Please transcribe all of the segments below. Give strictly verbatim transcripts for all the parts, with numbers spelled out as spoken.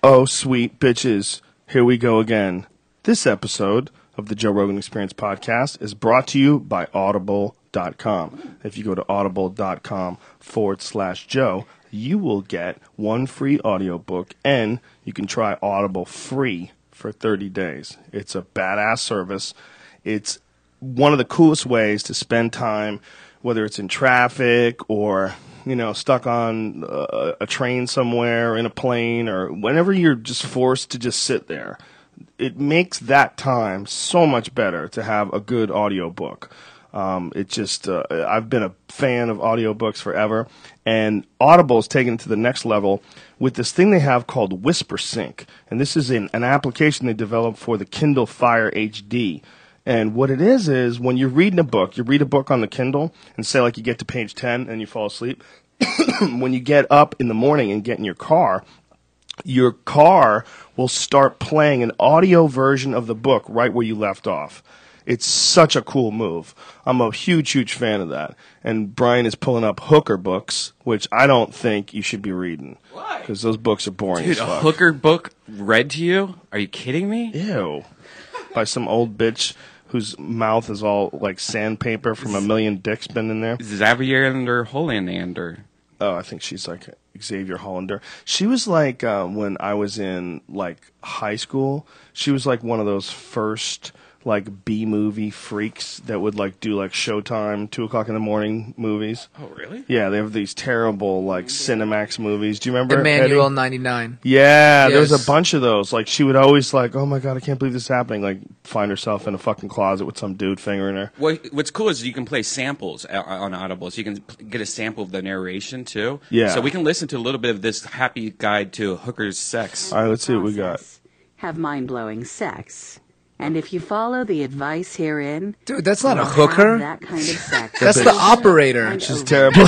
Oh, sweet bitches, here we go again. This episode of the Joe Rogan Experience podcast is brought to you by Audible dot com. If you go to audible.com forward slash Joe, you will get one free audiobook and you can try Audible free for thirty days. It's a badass service. It's one of the coolest ways to spend time, whether it's in traffic or, you know, stuck on a, a train somewhere, in a plane, or whenever you're just forced to just sit there. It makes that time so much better to have a good audiobook. Um, it just, uh, I've been a fan of audiobooks forever, and Audible's taken it to the next level with this thing they have called WhisperSync. And this is an, an application they developed for the Kindle Fire H D. And what it is is when you're reading a book, you read a book on the Kindle, and say like you get to page ten and you fall asleep. When you get up in the morning and get in your car, your car will start playing an audio version of the book right where you left off. It's such a cool move. I'm a huge, huge fan of that. And Brian is pulling up Hooker books, which I don't think you should be reading. Why? Because those books are boring Dude, as fuck. A Hooker book read to you? Are you kidding me? Ew. By some old bitch whose mouth is all like sandpaper from a million dicks been in there. Xavier or Hollander? Oh, I think she's like Xavier Hollander. She was like, uh, when I was in like high school, she was like one of those first like B-movie freaks that would like do like Showtime, two o'clock in the morning movies. Oh, really? Yeah, they have these terrible like Cinemax movies. Do you remember Emmanuel Eddie? ninety-nine. Yeah, Yes. there was a bunch of those. Like she would always like, oh my god, I can't believe this is happening. Like find herself in a fucking closet with some dude fingering her. What, what's cool is you can play samples on Audible, so you can get a sample of the narration too. Yeah. So we can listen to a little bit of this happy guide to hooker's sex. All right, let's see what we got. Have mind-blowing sex. And if you follow the advice herein, Dude, that's not a you'll have hooker. that kind of sex. That's the operator. She's terrible.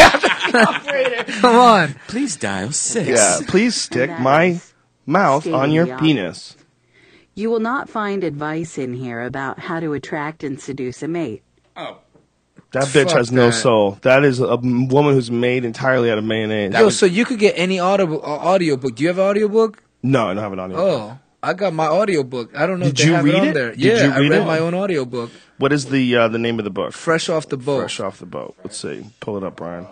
Come on. Please dial six. Yeah, please stick that my is mouth on your state-of-the-art. penis. You will not find advice in here about how to attract and seduce a mate. Oh, That bitch Fuck has no that. soul. That is a m- woman who's made entirely out of mayonnaise. Yo, so you could get any audible uh, audiobook. Do you have an audiobook? No, I don't have an audio. Oh, I got my audiobook. I don't know Did if they you have read it on it? there. Did yeah, you I read read it? my own audiobook. What is the uh, the name of the book? Fresh off the boat. Fresh off the boat. Let's see. Pull it up, Brian.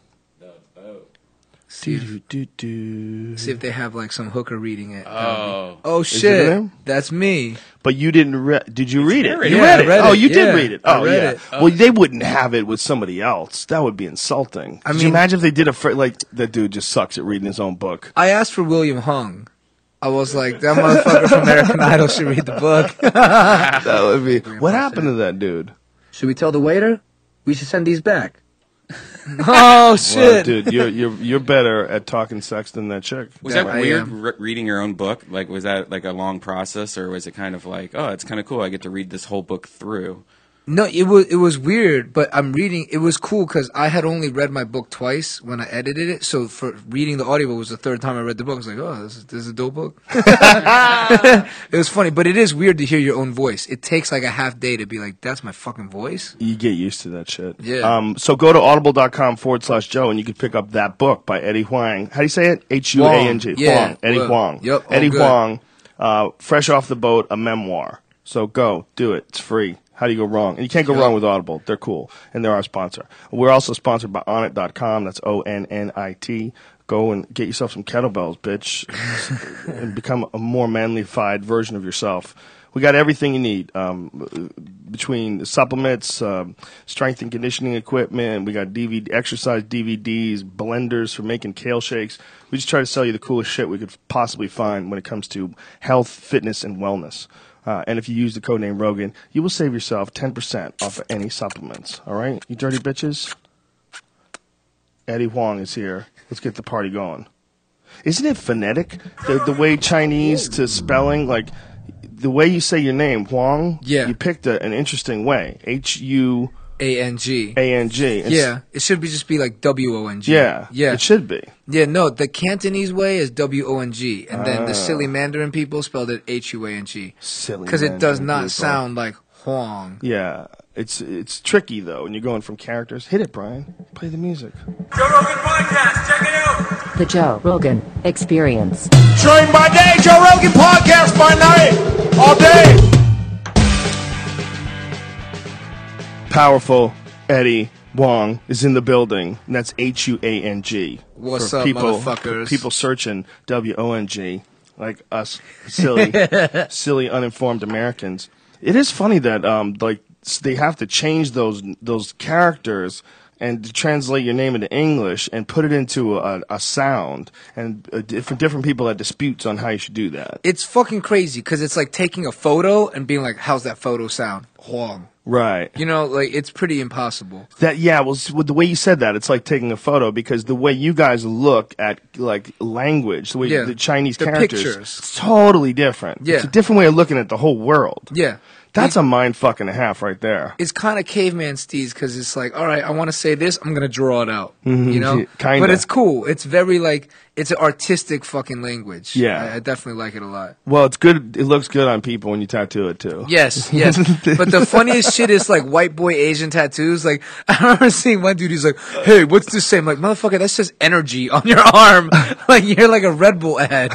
See if, Do, do, do. see if they have like some hooker reading it. oh. Oh it shit, there? that's me. But you didn't read. Did you read it? narrated. You Yeah, read I it. read oh, it. you did Yeah, read it. I Oh, read yeah. it. Well, they wouldn't have it with somebody else. That would be insulting. I Could you mean- imagine if they did a fr- like that dude just sucks at reading his own book? I asked for William Hung. I was like, that motherfucker from American Idol should read the book. That would be. What happened to that dude? Should we tell the waiter? We should send these back. Oh Well, shit. dude, you're you're you're better at talking sex than that chick. Was Yeah, that I weird, am. re- reading your own book? Like, was that like a long process, or was it kind of like, oh, it's kind of cool, I get to read this whole book through? No, it was it was weird, but I'm reading. It was cool because I had only read my book twice when I edited it. So for reading the audiobook was the third time I read the book. I was like, oh, this is, this is a dope book. It was funny, but it is weird to hear your own voice. It takes like a half day to be like, that's my fucking voice. You get used to that shit. Yeah. Um, so go to audible.com forward slash Joe and you can pick up that book by Eddie Huang. How do you say it? H U A N G. Huang. Yeah. Huang. Eddie Well, Huang. yep, all Eddie good. Huang. Uh, fresh off the boat, a memoir. So go, do it. It's free. How do you go wrong? And you can't go Yep. wrong with Audible. They're cool. And they're our sponsor. We're also sponsored by on it dot com. That's O N N I T. Go and get yourself some kettlebells, bitch. And become a more manly-fied version of yourself. We got everything you need um, between the supplements, um, strength and conditioning equipment. We got D V D, exercise D V Ds, blenders for making kale shakes. We just try to sell you the coolest shit we could possibly find when it comes to health, fitness, and wellness. Uh, and if you use the code name Rogan, you will save yourself ten percent off of any supplements. All right? You dirty bitches? Eddie Huang is here. Let's get the party going. Isn't it phonetic? The, the way Chinese to spelling, like, the way you say your name, Huang, Yeah. you picked a, an interesting way. H U A N G. A N G. It's- Yeah, it should be just be like W O N G. Yeah. yeah, It should be. yeah. No, the Cantonese way is W O N G, and then the Ah. silly Mandarin people spelled it H U A N G Silly. because it does Mandarin not people. sound like Huang. Yeah. It's it's tricky, though, when you're going from characters. Hit it, Brian. Play the music. Joe Rogan Podcast, check it out. The Joe Rogan Experience. Train by day, Joe Rogan podcast by night, all day. Powerful Eddie Wong is in the building, and that's H U A N G. What's for up, people, motherfuckers? for people searching W O N G, like us silly, silly, uninformed Americans. It is funny that um, like they have to change those those characters and to translate your name into English and put it into a, a sound. And uh, different different people have disputes on how you should do that. It's fucking crazy because it's like taking a photo and being like, how's that photo sound? Huang. Right. You know, like, it's pretty impossible. That yeah, well, s- with the way you said that, it's like taking a photo because the way you guys look at like language, the way Yeah. the Chinese The characters, pictures. it's totally different. Yeah. It's a different way of looking at the whole world. Yeah. That's a mind fuck and a half right there. It's kind of caveman steez because it's like, all right, I want to say this, I'm gonna draw it out, Mhm, you know. yeah, kinda. But it's cool. It's very like it's an artistic fucking language. Yeah. I, I definitely like it a lot. Well, it's good. It looks good on people when you tattoo it too. Yes, yes. But the funniest shit is like white boy Asian tattoos. Like I remember seeing one dude. He's like, "Hey, what's this say?" I'm like, "Motherfucker, that's just energy on your arm. Like you're like a Red Bull ad,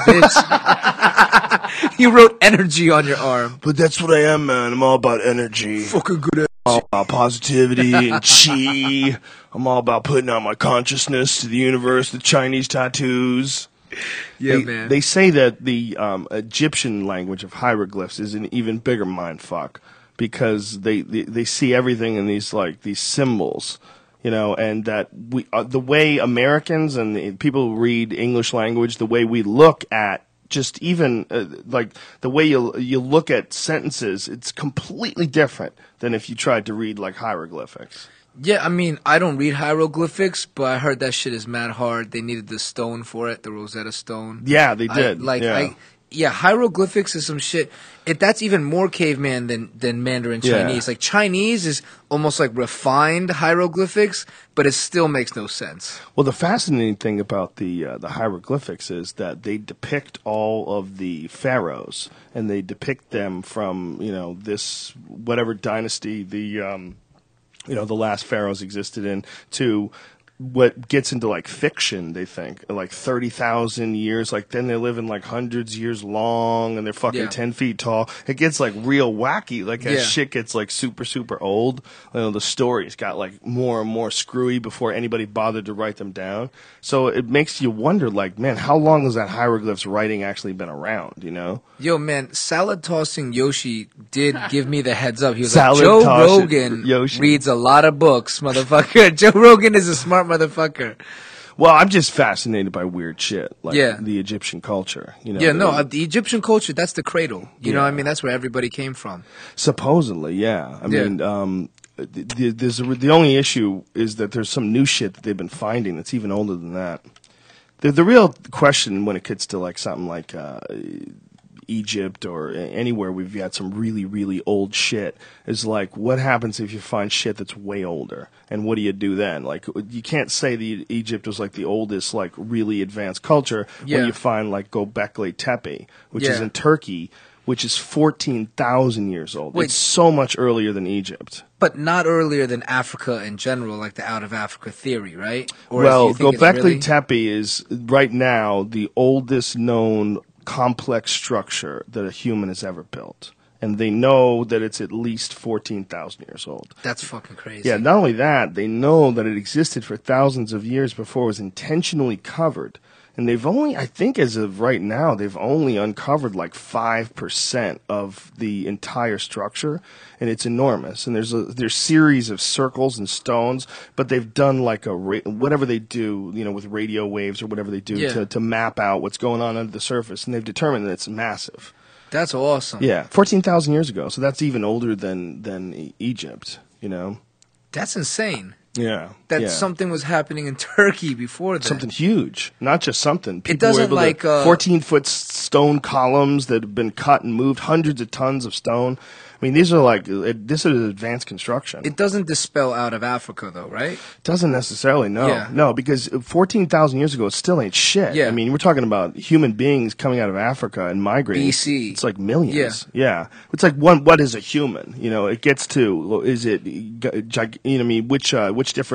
bitch." You wrote energy on your arm. But that's what I am, man. I'm all about energy. Fucking good. All about positivity and chi. I'm all about putting out my consciousness to the universe. The Chinese tattoos. Yeah, they, man. They say that the um, Egyptian language of hieroglyphs is an even bigger mindfuck because they, they they see everything in these like these symbols, you know, and that we uh, the way Americans and the people who read English language, the way we look at just even uh, like the way you you look at sentences, it's completely different than if you tried to read like hieroglyphics. Yeah, I mean, I don't read hieroglyphics, but I heard that shit is mad hard. They needed the stone for it, the Rosetta Stone. Yeah, they I- did. like, yeah. I, yeah, hieroglyphics is some shit. It that's even more caveman than than Mandarin Yeah. Chinese. Like Chinese is almost like refined hieroglyphics, but it still makes no sense. Well, the fascinating thing about the uh, the hieroglyphics is that they depict all of the pharaohs, and they depict them from you know this whatever dynasty the um, you know the last pharaohs existed in to what gets into like fiction. They think like thirty thousand years, like then they live in like hundreds years long, and they're fucking Yeah. ten feet tall. It gets like real wacky. Like as Yeah. shit gets like super super old, you know, the stories got like more and more screwy before anybody bothered to write them down. So it makes you wonder, like, man, how long has that hieroglyphs writing actually been around? You know? Yo, man, salad tossing Yoshi did give me the heads up. He was Salad like, Joe tossing Rogan Yoshi. reads a lot of books, motherfucker. Joe Rogan is a smart motherfucker. Well, I'm just fascinated by weird shit, like Yeah. the Egyptian culture. You know? Yeah, no, uh, the Egyptian culture, that's the cradle. You know what I Yeah. mean? That's where everybody came from. Supposedly, yeah. I Yeah. mean, um, th- th- there's a, the only issue is that there's some new shit that they've been finding that's even older than that. The, the real question when it gets to like something like uh, Egypt or a- anywhere we've got some really, really old shit is like, what happens if you find shit that's way older? And what do you do then? Like, you can't say that Egypt was like the oldest, like really advanced culture Yeah. when you find like Göbekli Tepe, which is Yeah. in Turkey, which is fourteen thousand years old. Wait. It's so much earlier than Egypt. But not earlier than Africa in general, like the out of Africa theory, right? Or do Well, you think it's Göbekli really- Tepe is right now the oldest known complex structure that a human has ever built. And they know that it's at least fourteen thousand years old. That's fucking crazy. Yeah, not only that, they know that it existed for thousands of years before it was intentionally covered. And they've only, I think as of right now, they've only uncovered like five percent of the entire structure. And it's enormous. And there's a there's series of circles and stones, but they've done like a, ra- whatever they do, you know, with radio waves or whatever they do Yeah. to, to map out what's going on under the surface. And they've determined that it's massive. That's awesome. Yeah, fourteen thousand years ago. So that's even older than, than E- Egypt, you know? That's insane. Yeah. That yeah. something was happening in Turkey before that. Something huge, not just something. People doesn't were able like, to, uh, fourteen foot stone columns that have been cut and moved, hundreds of tons of stone. I mean, these are like it, this is advanced construction. It doesn't dispel out of Africa, though, right? doesn't necessarily, no, Yeah. no, because fourteen thousand years ago, it still ain't shit. Yeah. I mean, we're talking about human beings coming out of Africa and migrating. B C. It's like millions. Yeah, it's like one. What is a human? You know, it gets to is it, gi- you know, what I mean, which uh, which different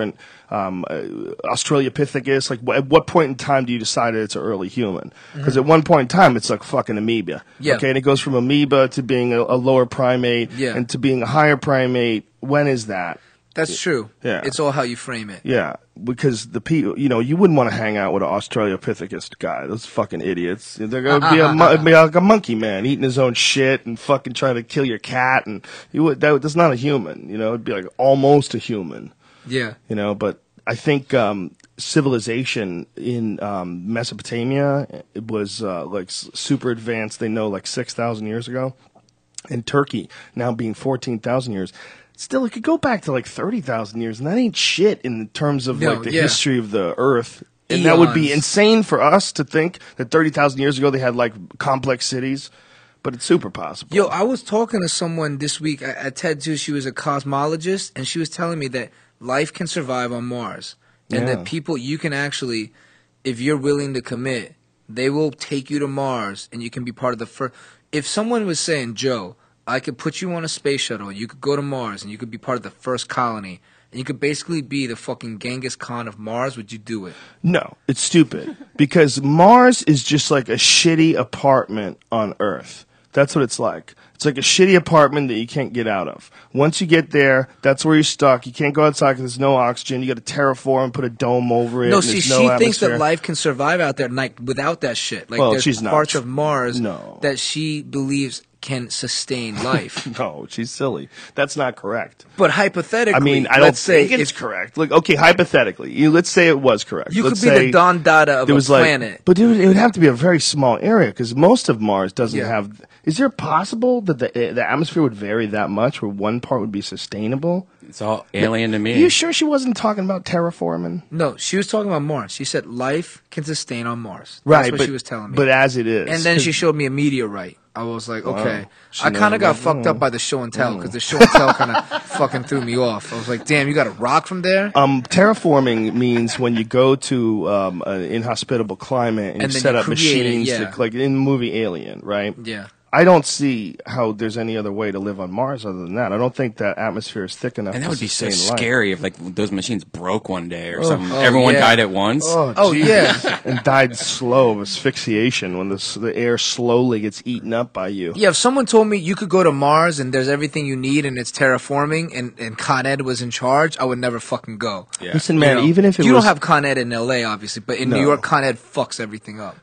um, uh, Australopithecus. Like, wh- at what point in time do you decide that it's an early human? Because at one point in time, it's like fucking amoeba. Yeah. Okay, and it goes from amoeba to being a, a lower primate, Yeah. and to being a higher primate. When is that? That's true. Yeah. It's all how you frame it. Yeah, because the people, you know, you wouldn't want to hang out with an Australopithecus guy. Those fucking idiots. They're gonna be a, mon- it'd be like a monkey man eating his own shit and fucking trying to kill your cat, and you would, that, that's not a human. You know, it'd be like almost a human. Yeah. You know, but I think um, civilization in um, Mesopotamia it was uh, like s- super advanced. They know like six thousand years ago, and Turkey now being fourteen thousand years. Still, it could go back to like thirty thousand years, and that ain't shit in terms of No, like the yeah. history of the Earth. And that would be Eons. insane for us to think that thirty thousand years ago they had like complex cities, but it's super possible. Yo, I was talking to someone this week at, at TED too. She was a cosmologist, and she was telling me that life can survive on Mars, and Yeah. that people you can actually, if you're willing to commit, they will take you to Mars, and you can be part of the first. If someone was saying, Joe, I could put you on a space shuttle, you could go to Mars, and you could be part of the first colony, and you could basically be the fucking Genghis Khan of Mars, would you do it? No, it's stupid because Mars is just like a shitty apartment on Earth. That's what it's like. It's like a shitty apartment that you can't get out of. Once you get there, that's where you're stuck. You can't go outside because there's no oxygen. You got to terraform, put a dome over it. No, and see, there's she no thinks that atmosphere. life can survive out there like without that shit. Like Well, there's she's parts nuts. of Mars No. that she believes can sustain life. No, she's silly. That's not correct. But hypothetically, I mean, I don't let's say think it's if correct. Like, okay, hypothetically, you, let's say it was correct. you Let's could be say the Don Dada of there a was like, planet. but dude, it would have to be a very small area because most of Mars doesn't Yeah. have. Is there possible that the the atmosphere would vary that much, where one part would be sustainable? It's all alien to Are me. you sure she wasn't talking about terraforming? No, she was talking about Mars. She said life can sustain on Mars. That's Right, what but she was telling me. but as it is, and then she showed me a meteorite. I was like, okay. She I kind knows of got about- fucked up by the show and tell because the show and tell kind of fucking threw me off. I was like, damn, you got a rock from there? Um, terraforming means when you go to um, an inhospitable climate and, And you then set you up create it, machines, yeah. to, like in the movie Alien, right? Yeah. I don't see how there's any other way to live on Mars other than that. I don't think that atmosphere is thick enough. and that to would be so sustain life. scary if like those machines broke one day or something. Oh, Everyone yeah. died at once. Oh, Oh, Jesus. yeah. And died slow of asphyxiation when the s- the air slowly gets eaten up by you. Yeah, if someone told me you could go to Mars and there's everything you need and it's terraforming and, and Con Ed was in charge, I would never fucking go. Yeah. Listen, man, You know? even if it you was, don't have Con Ed in L A, obviously, but in No. New York, Con Ed fucks everything up.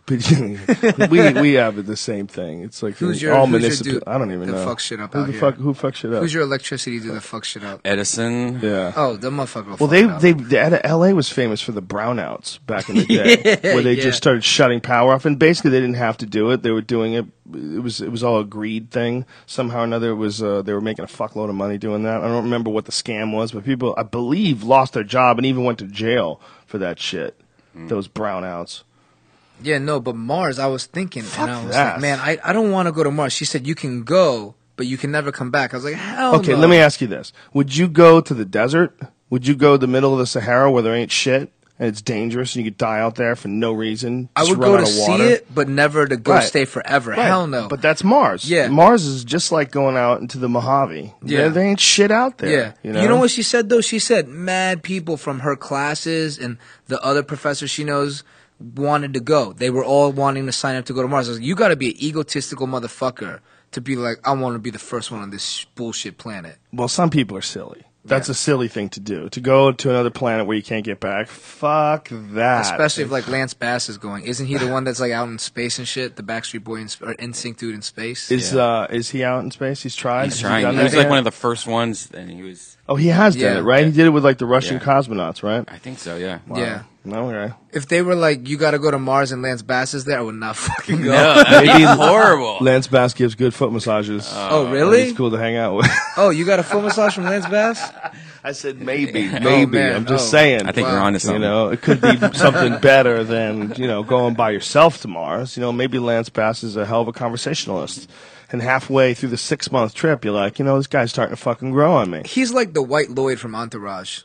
but we we have the same thing. It's like Who's in your- all who's your municipal. dude I don't even that know. fucks shit up who out the here? fuck who fucks shit up? Who's your electricity dude that fucks shit up? Edison. yeah. Oh, the motherfucker. Will Well, fuck they it up. they the, L A was famous for the brownouts back in the day, where they yeah. just started shutting power off, and basically they didn't have to do it. They were doing it. It was it was all a greed thing. Somehow or another, it was uh, they were making a fuckload of money doing that. I don't remember what the scam was, but people, I believe, lost their job and even went to jail for that shit. Those brownouts. Yeah, no, but Mars, I was thinking, Fuck and I was that. like, man, I, I don't want to go to Mars. She said, you can go, but you can never come back. I was like, hell Okay, no. let me ask you this: would you go to the desert? Would you go to the middle of the Sahara where there ain't shit and it's dangerous and you could die out there for no reason? I just would run go out to of see water? it, but never to go Right. stay forever. Right. Hell no. But that's Mars. Yeah. Mars is just like going out into the Mojave. Yeah. There, there ain't shit out there. yeah. You know, what she said, though? She said mad people from her classes and the other professors she knows wanted to go. They were all wanting to sign up to go to Mars. I was like, you got to be an egotistical motherfucker to be like, I want to be the first one on this sh- bullshit planet. Well, some people are silly. That's Yeah. a silly thing to do. To go to another planet where you can't get back. Fuck that. Especially if like Lance Bass is going. Isn't he the one that's like out in space and shit? The Backstreet Boy in, sp- or N Sync dude in space? Is Yeah. uh is he out in space? He's tried. He's Has trying. done He was that like yet? one of the first ones, and he was. Oh, he has done Yeah. it, right? He did it with like the Russian Yeah. cosmonauts, right? I think so. Yeah. Yeah. No, okay. If they were like, you got to go to Mars and Lance Bass is there, I would not fucking go. No, that'd be horrible. Lance Bass gives good foot massages. Oh, really? He's cool to hang out with. Oh, you got a full massage from Lance Bass? I said maybe, maybe. man. I'm just Oh. saying. I think Wow. you're onto You something. know, it could be something better than, you know, going by yourself to Mars. You know, maybe Lance Bass is a hell of a conversationalist. And halfway through the six month trip, you're like, you know, this guy's starting to fucking grow on me. He's like the White Lloyd from Entourage.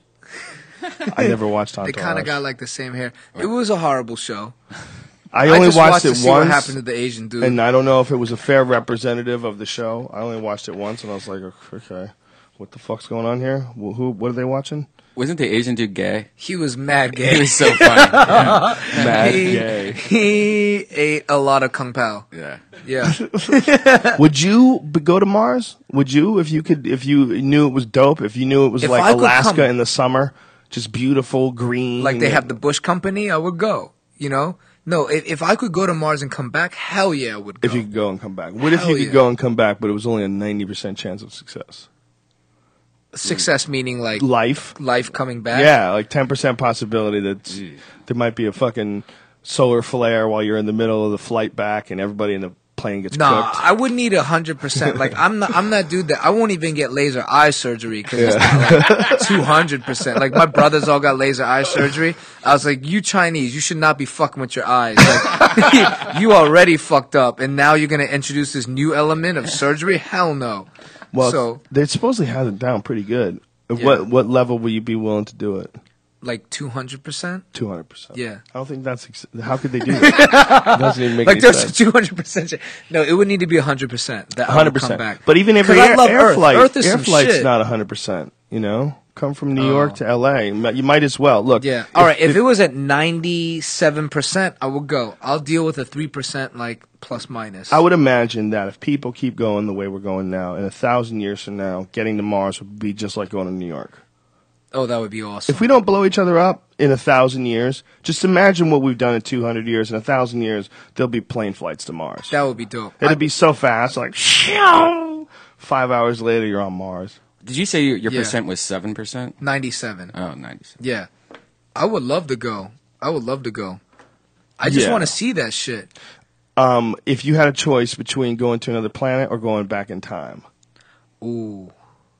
I never watched They Entourage. kind of got like the same hair. It was a horrible show. I only just watched, watched it to see once, what happened to the Asian dude. and I don't know if it was a fair representative of the show. I only watched it once, and I was like, okay, what the fuck's going on here? Who? who what are they watching? Wasn't the Asian dude gay? He was mad gay. He was so funny. Yeah. Mad he, gay. he ate a lot of Kung Pao. Yeah. Yeah. Would you b- go to Mars? Would you, if you could, if you knew it was dope, if you knew it was If like I could Alaska come- in the summer, just beautiful, green. Like they and- have the Bush Company, I would go. You know? No, if, if I could go to Mars and come back, hell yeah, I would go. If you could go and come back. What if Hell you could yeah. go and come back, but it was only a ninety percent chance of success? Success meaning like Life. life coming back. Yeah, like ten percent possibility that there might be a fucking solar flare while you're in the middle of the flight back and everybody in the plane gets Nah, cooked. I would need a hundred percent. Like I'm not, I'm that dude that I won't even get laser eye surgery because it's not like two hundred percent. Like my brothers all got laser eye surgery. I was like, you Chinese, you should not be fucking with your eyes. Like you already fucked up, and now you're gonna introduce this new element of surgery? Hell no. Well, so they supposedly have it down pretty good. Yeah. What what level will you be willing to do it? like two hundred percent. Two hundred percent. Yeah. I don't think that's. Ex- how could they do that? It doesn't even make Like any there's a sense. two hundred percent. No, it would need to be a hundred percent that I would Hundred come percent. back. But even if 'Cause I air, love air Earth. flight, Earth is air some flight's shit. not hundred percent. You know, come from New York Oh. to L A. You might as well look. Yeah. All right. If it was at ninety-seven percent, I would go. I'll deal with a three percent, like plus minus. I would imagine that if people keep going the way we're going now, in a thousand years from now, getting to Mars would be just like going to New York. Oh, that would be awesome. If we don't blow each other up in a thousand years, just imagine what we've done in two hundred years. In a thousand years, there'll be plane flights to Mars. That would be dope. It'd I- be so fast, like shoo, five hours later, you're on Mars. Did you say your, your Yeah. percent was seven percent? ninety-seven. Oh, ninety-seven. Yeah. I would love to go. I would love to go. I just Yeah. want to see that shit. Um, if you had a choice between going to another planet or going back in time, Ooh.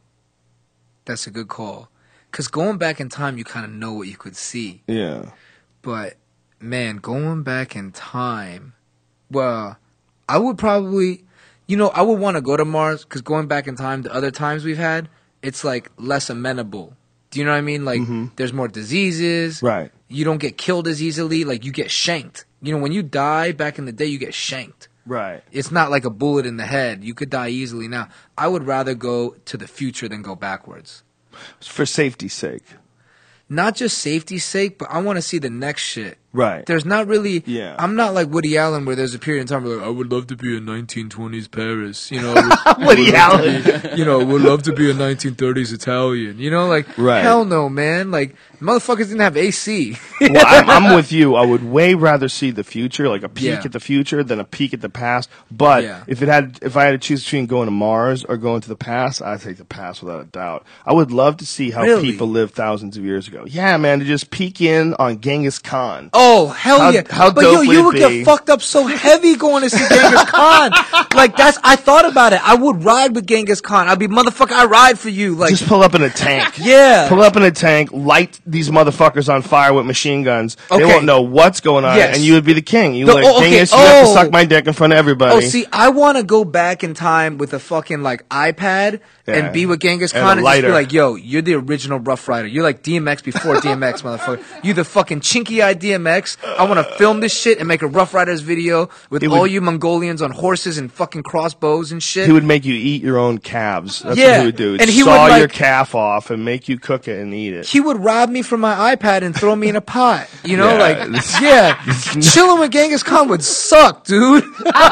That's a good call. Because going back in time, you kind of know what you could see. yeah, But, man, going back in time, well, I would probably, you know, I would want to go to Mars because going back in time, the other times we've had, it's like less amenable. Do you know what I mean? Like, there's more diseases. right. You don't get killed as easily. Like, you get shanked. You know, when you die back in the day, you get shanked. Right. It's not like a bullet in the head. You could die easily now. I would rather go to the future than go backwards. For safety's sake. Not just safety's sake, but I want to see the next shit. Right. There's not really. Yeah. I'm not like Woody Allen, where there's a period in time where like, I would love to be in nineteen twenties Paris. You know, Woody Allen. you know, would love to be a nineteen thirties Italian. You know, like Right. hell no, man. Like motherfuckers didn't have A C. Well, I'm, I'm with you. I would way rather see the future, like a peek Yeah. at the future, than a peek at the past. But Yeah. if it had, if I had to choose between going to Mars or going to the past, I'd take the past without a doubt. I would love to see how Really? people lived thousands of years ago. Yeah, man, to just peek in on Genghis Khan. Oh hell How- yeah! how but dope yo, would you it would be? get fucked up so heavy going to see Genghis Khan. Like that's. I thought about it. I would ride with Genghis Khan. I'd be motherfucker. I ride for you. Like Just pull up in a tank. Yeah. Pull up in a tank, light these motherfuckers on fire with machine guns. They Okay. won't know what's going on, Yes. and you would be the king. You No, like, oh, okay. Genghis, you have to Oh. suck my dick in front of everybody. Oh, see, I want to go back in time with a fucking like iPad Yeah. and be with Genghis And Khan a and, just be lighter. like, "Yo, you're the original Rough Rider. You're like D M X before D M X, motherfucker. You the fucking chinky-eyed D M X. I want to film this shit and make a Rough Riders video with It all would- you Mongolians on horses and fucking crossbows and shit." He would make you eat your own calves. That's Yeah. what he would do. He'd And he saw would, your like- calf off and make you cook it and eat it. He would rob me from my iPad and throw me in a pot. You know, Yeah. like, yeah. Chilling with Genghis Khan would suck, dude.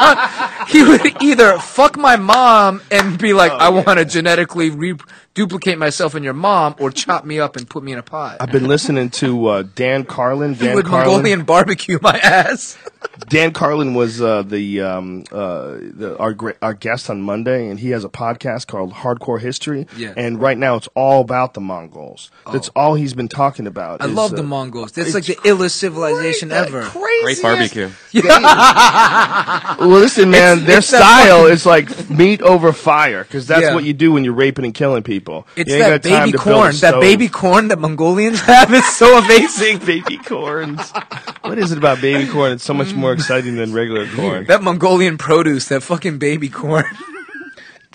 He would either fuck my mom and be like, Oh, I want to genetically re- duplicate myself in your mom, or chop me up and put me in a pot. I've been listening to uh, Dan Carlin. He Dan would Carlin. Mongolian barbecue my ass. Dan Carlin was uh, the, um, uh, the our gra- our guest on Monday, and he has a podcast called Hardcore History. Yeah. And right now, it's all about the Mongols. That's all he's been talking about. I is, love uh, the Mongols. That's like it's the illest civilization cra- ever. craziest- Great barbecue. Well, listen, man, It's- their it's that style fucking- is like meat over fire, because that's Yeah. what you do when you're raping and killing people. It's You ain't that got time baby to build a corn. That stove. baby corn that Mongolians have is so amazing. baby corns. What is it about baby corn? It's so much more exciting than regular corn. That Mongolian produce, that fucking baby corn.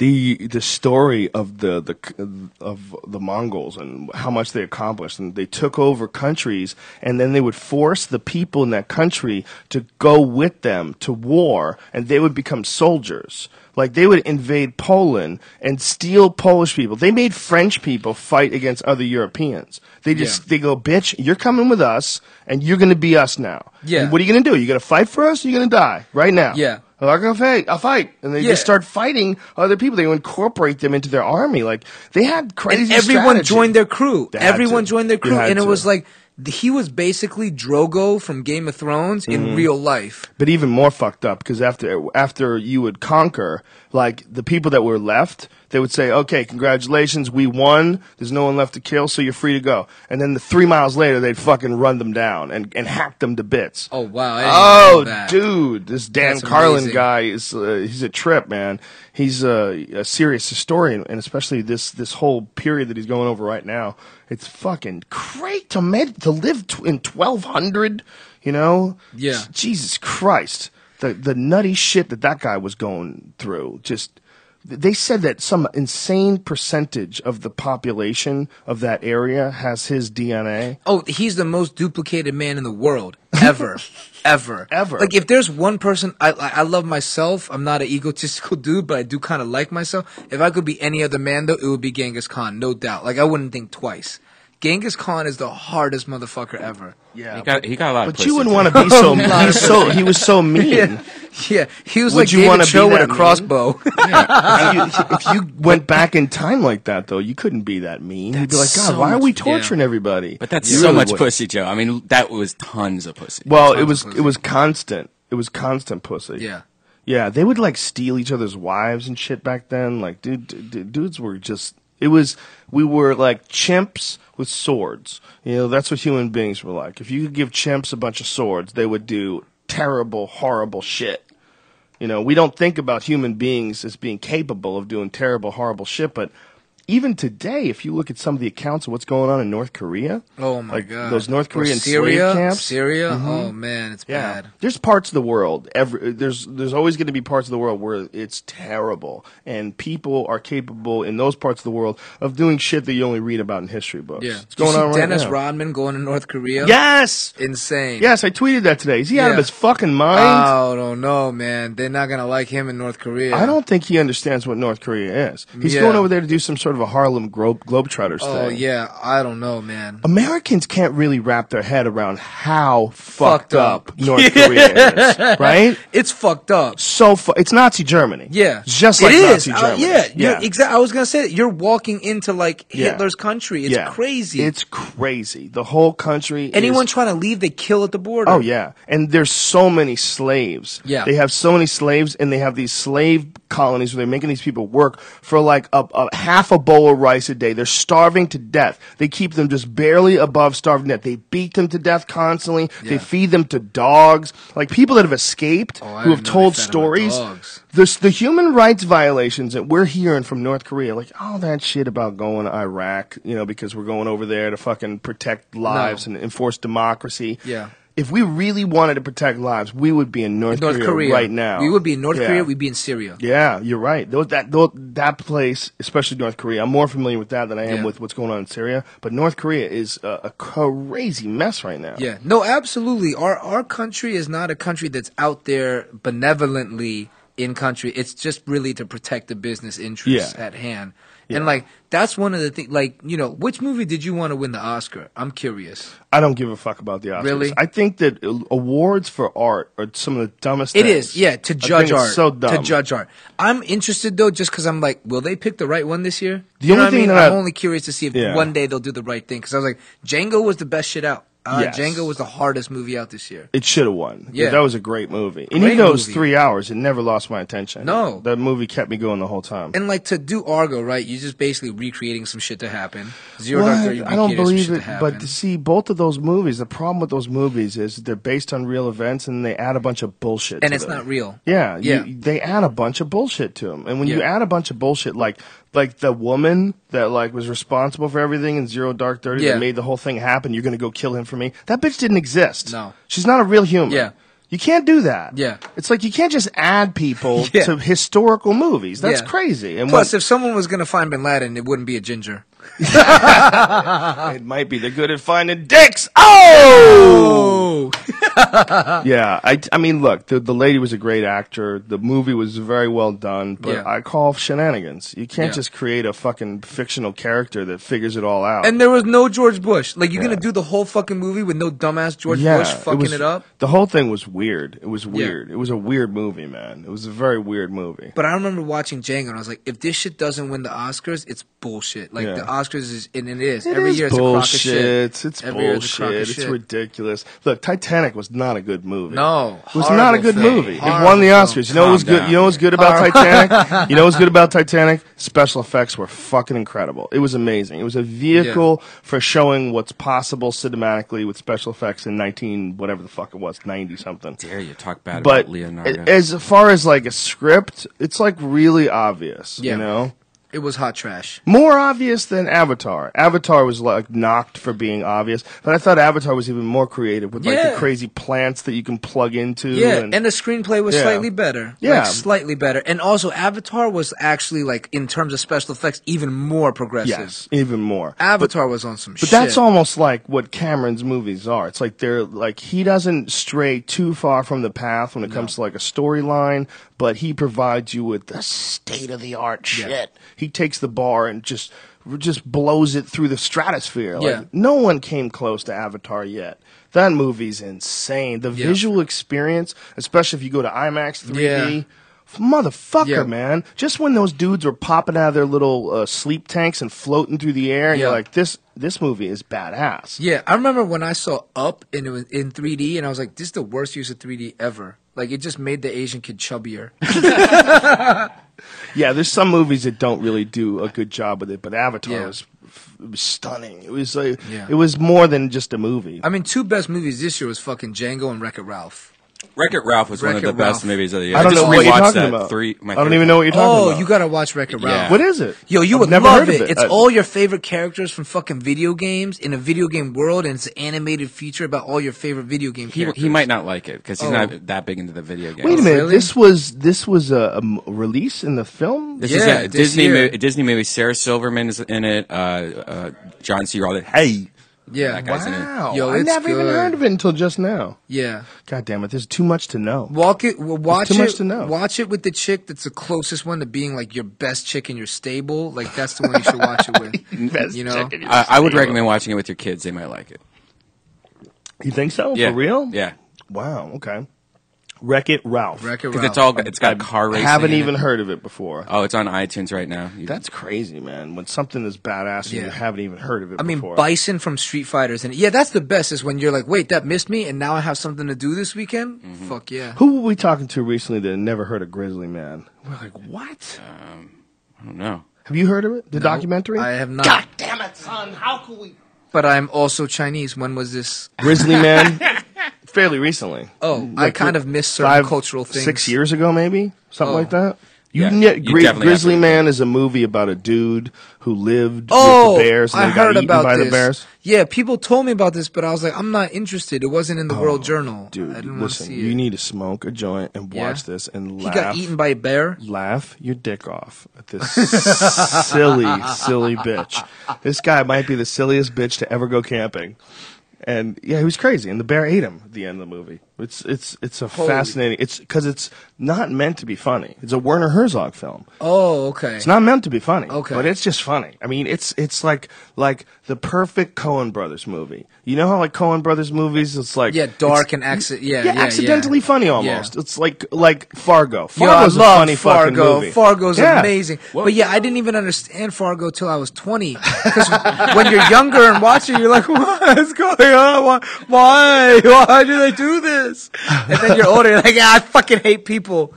the the story of the the of the Mongols and how much they accomplished, and they took over countries, and then they would force the people in that country to go with them to war, and they would become soldiers. Like, they would invade Poland and steal Polish people. They made French people fight against other Europeans. They just, Yeah. they go, bitch, you're coming with us, and you're going to be us now. Yeah. And what are you going to do? You going to fight for us, or you going to die right now? Yeah. I'm not going to fight. I'll fight. And they Yeah. just start fighting other people. They incorporate them into their army. Like, they had crazy And everyone strategy. joined their crew. They had Everyone to. joined their You crew, had and it to. was like th- he was basically Drogo from Game of Thrones Mm-hmm. in real life. But even more fucked up, because after after you would conquer, like, the people that were left, they would say, okay, congratulations, we won. There's no one left to kill, so you're free to go. And then the three miles later, they'd fucking run them down and, and hack them to bits. Oh wow! I didn't Oh, know that. dude, this Dan That's Carlin amazing. guy is uh, he's a trip, man. He's a, a serious historian, and especially this this whole period that he's going over right now. It's fucking great to med- to live t- in twelve hundred, you know? Yeah. Jesus Christ. The the nutty shit that that guy was going through. Just they said that some insane percentage of the population of that area has his D N A. Oh, he's the most duplicated man in the world ever, ever, Ever. Like, if there's one person, I I I love myself. I'm not an egotistical dude, but I do kind of like myself. If I could be any other man, though, it would be Genghis Khan, no doubt. Like, I wouldn't think twice. Genghis Khan is the hardest motherfucker ever. Yeah. He got he got a lot of But pussy, you wouldn't too. want to be so A lot he's of so he was so mean. Yeah, yeah. He was Would like you David wanna be Cho with that a mean? crossbow. if, you, if you went back in time like that, though, you couldn't be that mean. You'd be like, That's God, so why are we much- torturing yeah. everybody? But that's You so really much would. pussy, Joe. I mean, that was tons of pussy. Well, Tons it of was pussy. it was constant. It was constant pussy. Yeah. Yeah, they would like steal each other's wives and shit back then. Like, dude, dude dudes were just. It was we were like chimps with swords. You know, that's what human beings were like. If you could give chimps a bunch of swords, they would do terrible, horrible shit. You know, we don't think about human beings as being capable of doing terrible, horrible shit, but even today, if you look at some of the accounts of what's going on in North Korea, Oh my like god, those North Or Korean Syria, slave camps, Syria. Mhm. Oh man, it's yeah, bad. there's parts of the world. Every there's there's always going to be parts of the world where it's terrible, and people are capable in those parts of the world of doing shit that you only read about in history books. Yeah, it's Did you going see on right Dennis now. Rodman going to North Korea. Yes, insane. yes, I tweeted that today. Is he out of Yeah. his fucking mind? I don't know, man. They're not gonna like him in North Korea. I don't think he understands what North Korea is. He's Yeah. going over there to do some sort of a Harlem Glo- Globetrotters Oh thing. yeah, I don't know, man. Americans can't really wrap their head around how fucked, Fucked up. up North Korea is, right? It's fucked up. So fu- it's Nazi Germany. Yeah, It's just like it is. Nazi Uh, Germany. yeah, yeah. exactly. I was gonna say that. You're walking into like Yeah. Hitler's country. It's Yeah. crazy. It's crazy. The whole country. Anyone is, trying to leave, they kill at the border. Oh yeah, and there's so many slaves. Yeah. they have so many slaves, and they have these slave colonies where they're making these people work for like a, a half a bowl of rice a day. They're starving to death. They keep them just barely above starving to death. They beat them to death constantly. They Yeah. feed them to dogs. Like people that have escaped, Oh, I who have didn't know told they fed 'em to stories. dogs. The, the human rights violations that we're hearing from North Korea, like all that shit about going to Iraq, you know, because we're going over there to fucking protect lives No. and enforce democracy. Yeah. If we really wanted to protect lives, we would be in North, North Korea, Korea right now. We would be in North Yeah. Korea. We'd be in Syria. Yeah, you're right. Those, that those, that place, especially North Korea, I'm more familiar with that than I am Yeah. with what's going on in Syria. But North Korea is a, a crazy mess right now. Yeah, no, absolutely. Our our country is not a country that's out there benevolently in country. It's just really to protect the business interests Yeah. at hand. Yeah. And like that's one of the things. Like you know, which movie did you want to win the Oscar? I'm curious. I don't give a fuck about the Oscars. Really? I think that uh, awards for art are some of the dumbest It things. is, yeah, to I judge think art. it's so dumb. To judge art. I'm interested though, just because I'm like, will they pick the right one this year? The you know only what I thing mean? that I'm I- only curious to see if Yeah. one day they'll do the right thing. Because I was like, Django was the best shit out. Uh, Yes. Django was the hardest movie out this year. It should have won. Yeah. That was a great movie. And Great even though it was movie. three hours, it never lost my attention. No. That movie kept me going the whole time. And like to do Argo, right? You're just basically recreating some shit to happen. Zero Dark What? Thirty. I don't recreating some believe shit it. to happen. But to see both of those movies, the problem with those movies is they're based on real events and they add a bunch of bullshit and to it's them. not real. Yeah, Yeah. You, they add a bunch of bullshit to them. And when you Yeah. add a bunch of bullshit, like like the woman that like was responsible for everything in Zero Dark Thirty Yeah. that made the whole thing happen, you're going to go kill him for me? That bitch didn't exist. No. She's not a real human. Yeah. You can't do that. Yeah. It's like you can't just add people Yeah. to historical movies. That's Yeah. crazy. And Plus, when- if someone was going to find Bin Laden, it wouldn't be a ginger. it might be they're good at finding dicks. Oh! Yeah, I, I mean, look, the the lady was a great actor. The movie was very well done, but Yeah. I call shenanigans. You can't Yeah. just create a fucking fictional character that figures it all out. And there was no George Bush. Like, you're Yeah. going to do the whole fucking movie with no dumbass George yeah, Bush fucking was, it up? The whole thing was weird. It was weird. It was a weird movie, man. It was a very weird movie. But I remember watching Django, and I was like, if this shit doesn't win the Oscars, it's bullshit. Like, Yeah. the Oscars is, and it is. It Every is year it's a crock of shit. bullshit. It's Every year it's a crock of bullshit. It's shit. ridiculous. Look, Titanic was not a good movie. No, It was horrible not a good film. movie. It Horrible won the film. Oscars. You know what was Calm good? You know what's good about Titanic? You know what's good about Titanic? Special effects were fucking incredible. It was amazing. It was a vehicle for showing what's possible cinematically with special effects in nineteen whatever the fuck it was, ninety something. Dare you talk bad But about Leonardo? a- as far as like a script, it's like really obvious. Yeah. You know. It was hot trash. More obvious than Avatar. Avatar was like knocked for being obvious, but I thought Avatar was even more creative with like Yeah. the crazy plants that you can plug into. Yeah, and, and the screenplay was Yeah. slightly better. Yeah. Like, slightly better. And also, Avatar was actually, like, in terms of special effects, even more progressive. yes, even more. Avatar was on some But shit. that's almost like what Cameron's movies are. It's like they're like he doesn't stray too far from the path when it comes to like a storyline, but he provides you with the state of the art shit. He takes the bar and just just blows it through the stratosphere. Like, Yeah. no one came close to Avatar yet. That movie's insane. The Yeah. visual experience, especially if you go to IMAX three D. Yeah. Motherfucker, Yeah. man. Just when those dudes were popping out of their little uh, sleep tanks and floating through the air, and Yeah. you're like, this this movie is badass. Yeah, I remember when I saw Up and it was in three D, and I was like, "This is the worst use of three D ever." Like, it just made the Asian kid chubbier. Yeah, there's some movies that don't really do a good job with it, but Avatar Yeah. was, it was stunning. It was like, Yeah. it was more than just a movie. I mean, two best movies this year was fucking Django and Wreck-It Ralph. Wreck-It Ralph was one of the Wreck-It best Ralph. movies of the year. I don't just know what you're rewatched talking that about. Three, my I don't third even know what you're talking Oh, about. you gotta watch Wreck-It Ralph. Yeah. What is it? Yo, you I've would never love heard of it. it. It's I- all your favorite characters from fucking video games in a video game world, and it's an animated feature about all your favorite video game He, characters. he might not like it because he's Oh. not that big into the video games. Wait a minute. really? This was this was a, a m- release in the film. This Yeah, is yeah, this Disney year. mo- Disney movie. Sarah Silverman is in it. Uh, uh, John C. Riley. Hey, Yeah, that guy's in it. Wow, Yo, I it's never even good. heard of it until just now. yeah. God damn it! There's too much to know. Walk it, w- watch too it. much to know. Watch it with the chick that's the closest one to being like your best chick in your stable. Like that's the one you should watch it with. Best You know? chick in your I, I would stable. recommend watching it with your kids. They might like it. You think so? Yeah, For real? Yeah, Wow. Okay. Wreck-It Ralph. Wreck-It because Ralph. it's all it's got car racing. Haven't in even it. heard of it before. Oh, it's on iTunes right now. You- That's crazy, man. When something is badass and Yeah. you haven't even heard of it I mean, before. Bison from Street Fighters, and yeah, that's the best. Is when you're like, wait, that missed me, and now I have something to do this weekend. Mm-hmm. Fuck yeah. Who were we talking to recently that had never heard of Grizzly Man? We're like, what? I don't know. Have you heard of it? The documentary? I have not. God damn it, son! How could we? But I'm also Chinese. When was this? Grizzly Man. Fairly recently. Oh, I Like, kind of missed certain Five, cultural things. Six years ago, maybe something Oh. like that. You Yeah, kn- you Gri- definitely Grizzly have to- Man is a movie about a dude who lived Oh, with the bears and I then got heard eaten about by this. the bears. Yeah, people told me about this, but I was like, I'm not interested. It wasn't in the World Journal. Oh, Dude, I didn't want to listen, see you it. need to smoke a joint and Yeah? watch this and He laugh. got eaten by a bear. Laugh your dick off at this silly, silly bitch. This guy might be the silliest bitch to ever go camping. And yeah, he was crazy, and the bear ate him at the end of the movie. It's it's it's a Holy- fascinating. It's because it's not meant to be funny. It's a Werner Herzog film. Oh, okay. It's not meant to be funny. Okay. But it's just funny. I mean, it's it's like like the perfect Coen Brothers movie. You know how like Coen Brothers movies, it's like Yeah, dark it's- and acci- yeah, yeah, yeah, accidentally yeah. funny almost. Yeah. It's like like Fargo. Yo, I Fargo's a love funny fucking Fargo. movie. Fargo's Yeah. amazing. But yeah, I didn't even understand Fargo till I was twenty. Because when you're younger and watching, you're like, what is going on? Why? Why? Why do they do this? And then you're older, you're like, yeah, I fucking hate people.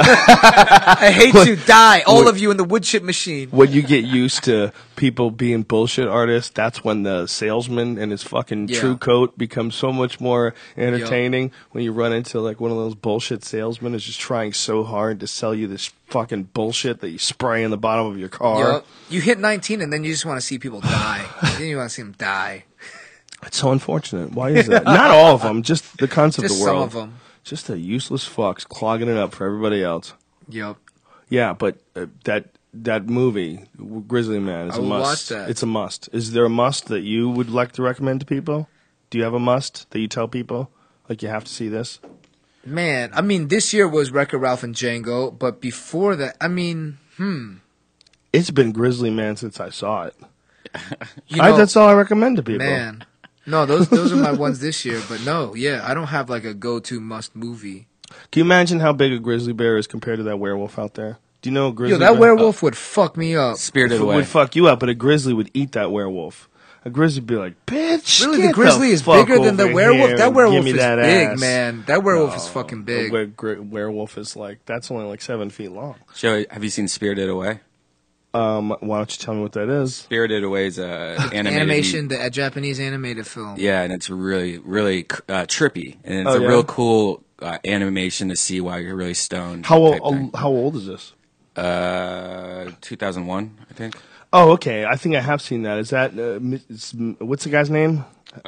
I hate you. Die. All of you in the wood chip machine. When you get used to people being bullshit artists, that's when the salesman and his fucking Yeah. true coat becomes so much more entertaining. When you run into like one of those bullshit salesmen who's just trying so hard to sell you this fucking bullshit that you spray in the bottom of your car. Yup. You hit nineteen and then you just want to see people die. then you want to see them die. It's so unfortunate. Why is that? Not all of them, just the cunts of Just the some world. of them. Just a useless fucks clogging it up for everybody else. Yep. Yeah, but uh, that that movie, Grizzly Man, is I a will must. watch that. It's a must. Is there a must that you would like to recommend to people? Do you have a must that you tell people? Like, you have to see this? Man, I mean, this year was Wreck-It Ralph and Django, but before that, I mean, hmm. It's been Grizzly Man since I saw it. You I, know, that's all I recommend to people. man. No, those those are my ones this year, but no, yeah, I don't have like a go-to must movie. Can you imagine how big a grizzly bear is compared to that werewolf out there? Do you know a grizzly Yo, that bear? werewolf would fuck me up. Spirited It Away. would fuck you up, but a grizzly would eat that werewolf. A grizzly would be like, bitch, Really, get the grizzly is fuck bigger than the over werewolf? here That and werewolf give me is that big, ass." man. That werewolf is No, fucking a big. were- gr- werewolf is like, that's only like seven feet long. Joe, have you seen Spirited Away? Um, why don't you tell me what that is? Spirited Away is a animated Animation, the uh, Japanese animated film. Yeah, and it's really, really uh, trippy, and it's Oh, a yeah? real cool uh, animation to see while you're really stoned. How type thing. old? How old is this? Uh, two thousand one, I think. Oh, okay. I think I have seen that. Is that uh, Mi- it's- what's the guy's name?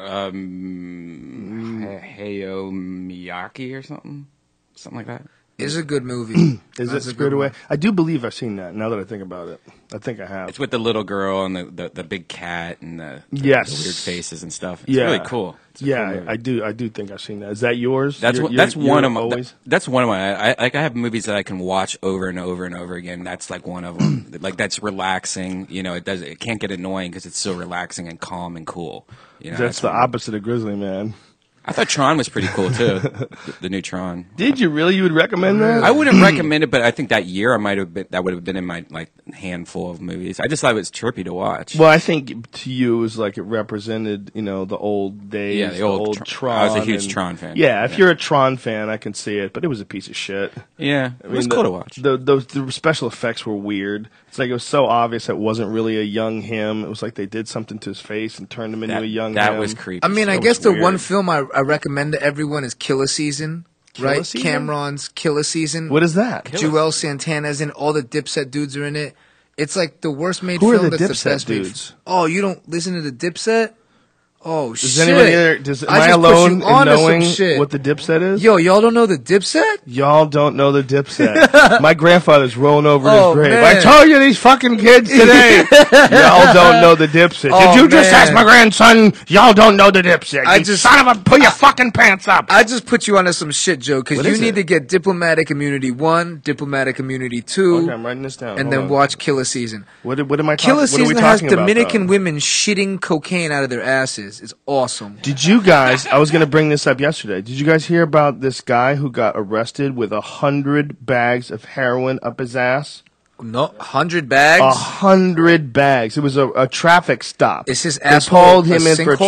Um, Hayao Miyake or something, something like that. It's a good movie. Is That's it a Spirited good Away? one. I do believe I've seen that. Now that I think about it, I think I have. It's with the little girl and the, the, the big cat and the, the, Yes. the weird faces and stuff. It's yeah, really cool. It's a cool Yeah, movie. I do. I do think I've seen that. Is that yours? That's You're- one, you're- that's one you're of my. always. That's one of my. I, like I have movies that I can watch over and over and over again. That's like one of them. Like that's relaxing. You know, it does. It can't get annoying because it's so relaxing and calm and cool. You know, That's the one. opposite of Grizzly Man. I thought Tron was pretty cool too. the, the new Tron. Did you really? You would recommend that? I wouldn't recommend it, but I think that year I might have been. That would have been in my like handful of movies. I just thought it was trippy to watch. Well, I think to you it was like it represented, you know, the old days, Yeah, the old Tron- Tron. I was a huge and- Tron fan. Yeah, if Yeah. you're a Tron fan, I can see it, but it was a piece of shit. yeah, it I was mean, cool the, to watch. The, those the special effects were weird. It's like it was so obvious it wasn't really a young him. It was like they did something to his face and turned him into that a young that him. was creepy. I mean, I That guess was the weird. one film I, I recommend to everyone is Killer Season, Killer right? Season? Cameron's Killer Season. What is that? Joel Santana's in. All the Dipset dudes are in it. It's like the worst made Who are film. the that's Dipset the best made- dudes? Oh, you don't listen to the Dipset? Oh Does shit! anybody there, does, am I I, just put alone you in onto some knowing shit. what the Dipset is? Yo, y'all don't know the Dipset? Y'all don't know the Dipset. My grandfather's rolling over in Oh, his grave. man. I told you these fucking kids today. Y'all don't know the Dipset. Oh, Did you just man. ask my grandson? Y'all don't know the Dipset. I you just- son of a, put your fucking pants up. I just put you onto some shit, Joe, because What you is need it? to get Diplomatic Immunity one, Diplomatic Immunity two, Okay, I'm writing this down. and Hold then on. watch Killer Season. What, what am I talking? Killer what are we Season has talking about, Dominican though? women shitting cocaine out of their asses. It's awesome. Did you guys? I was going to bring this up yesterday. Did you guys hear about this guy who got arrested with a hundred bags of heroin up his ass? No, hundred bags. A hundred bags. It was a, a traffic stop. Is his They asshole pulled a him in for a tra-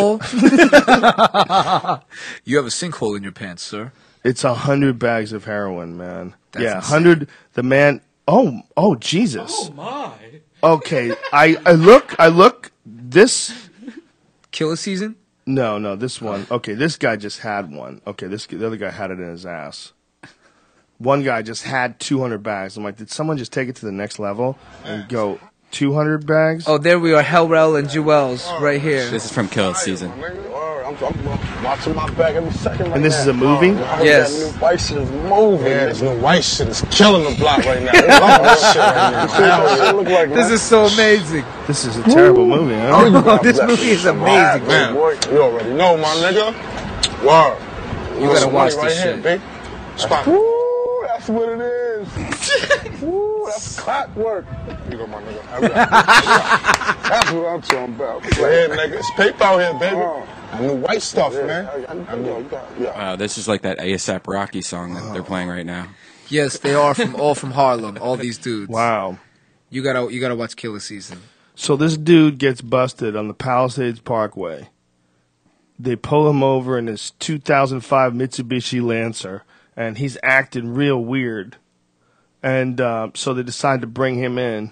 sinkhole? You have a sinkhole in your pants, sir. It's a hundred bags of heroin, man. That's yeah, insane. hundred. The man. Oh, oh, Jesus. Oh my. Okay, I, I look. I look. This. Killer Season. No, no, this one. Okay, this guy just had one. Okay, this the other guy had it in his ass. One guy just had two hundred bags. I'm like, did someone just take it to the next level and go two hundred bags? Oh, there we are, Hellrel and Jewels right here. This is from Kill Season. I'm, I'm watching my back every second right And this now. is a movie? Yes. That new white shit is moving. Yeah, this new white shit is killing the block right now. I love this shit right now. See what this shit look like, This man? is so amazing. This is a terrible movie, huh? Oh, this movie is amazing, man. man. Boy, you already know, my nigga. Word. You gotta Some watch money this right shit. Here, B. Spot. Woo, that's what it is. Woo, that's clockwork. You go, my nigga. Hurry up. That's what I'm talking about. Go ahead, nigga. It's paper out here, baby. I new white stuff, man. I know. Yeah. Wow, this is like that ASAP Rocky song that they're playing right now. Yes, they are from all from Harlem. All these dudes. Wow. You gotta you gotta watch Killer Season. So this dude gets busted on the Palisades Parkway. They pull him over in his two thousand five Mitsubishi Lancer, and he's acting real weird. And uh, so they decide to bring him in.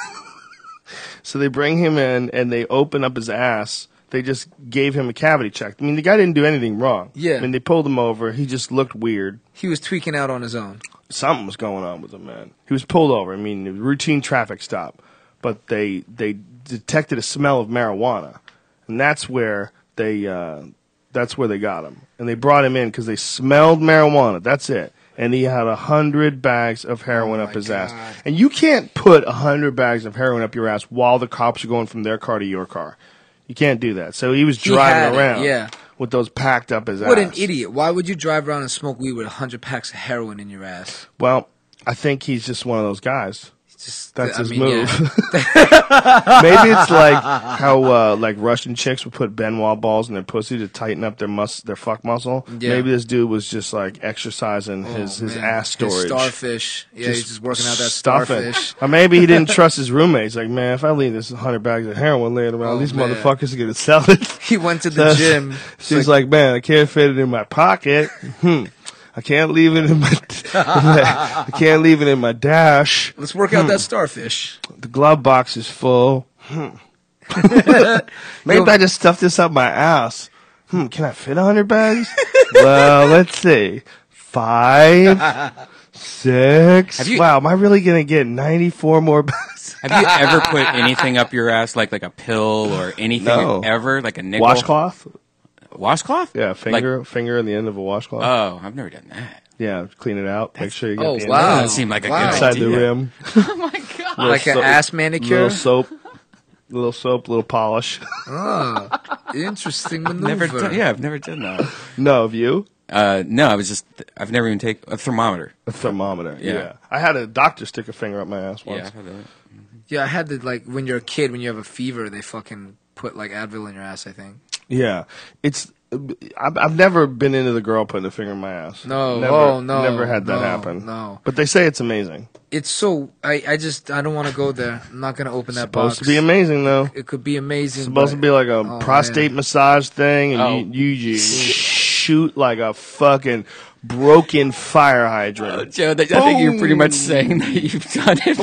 So they bring him in, and they open up his ass. They just gave him a cavity check. I mean, the guy didn't do anything wrong. Yeah. I mean, they pulled him over. He just looked weird. He was tweaking out on his own. Something was going on with him, man. He was pulled over. I mean, a routine traffic stop, but they they detected a smell of marijuana, and that's where they uh, That's where they got him. And they brought him in because they smelled marijuana. That's it. And he had a hundred bags of heroin Oh up my his God. ass. And you can't put a hundred bags of heroin up your ass while the cops are going from their car to your car. You can't do that. So he was He driving had it, around yeah. with those packed up his ass. What an idiot! Why would you drive around and smoke weed with a hundred packs of heroin in your ass? Well, I think he's just one of those guys. Just That's I his mean, move. yeah. Maybe it's like how uh, like Russian chicks would put Benoit balls in their pussy to tighten up their mus- their fuck muscle. Yeah. Maybe this dude was just like exercising his, Oh, his man. ass storage. His starfish. Yeah, he's just working out that stuffing. starfish. Or maybe he didn't trust his roommates. Like, man, if I leave this hundred bags of heroin laying around, Oh, these man. motherfuckers are gonna sell it. He went to the So gym. She's like, man, I can't fit it in my pocket. Hmm. I can't leave it in my. I can't leave it in my dash. Let's work out that starfish. The glove box is full. Hmm. Maybe I just stuffed this up my ass. Hmm, can I fit a hundred bags? Well, let's see. Five, six. Have you- wow, am I really gonna get ninety-four more bags? Have you ever put anything up your ass, like like a pill or anything No. ever, like a nickel? Washcloth? Washcloth? Yeah, Like- finger, finger in the end of a washcloth. oh, I've never done that. yeah, clean it out. Make sure you get Oh, the wow. Doesn't seem like a Wow. good inside idea. the rim. Oh my god! Little Like an soap- ass manicure? Little soap, little soap, little polish. Oh, interesting maneuver. Never done, yeah, I've never done that. No, of you. Uh, no, I was just I've never even taken a thermometer. A thermometer. Yeah. Yeah. I had a doctor stick a finger up my ass once. Yeah, I've done it. Yeah, I had to, like, when you're a kid, when you have a fever, they fucking put, like, Advil in your ass, I think. Yeah, it's. I've, I've never been into the girl putting a finger in my ass. No, never, oh, no, never had that no, happen. no. But they say it's amazing. It's so, I, I just, I don't want to go there. I'm not going to open that Supposed box. to be amazing though. It could be amazing. It's supposed but- to be like a oh, prostate man. massage thing, and Oh. you, you just shoot like a fucking broken fire hydrant. Joe, that, I think you're pretty much saying that you've done it.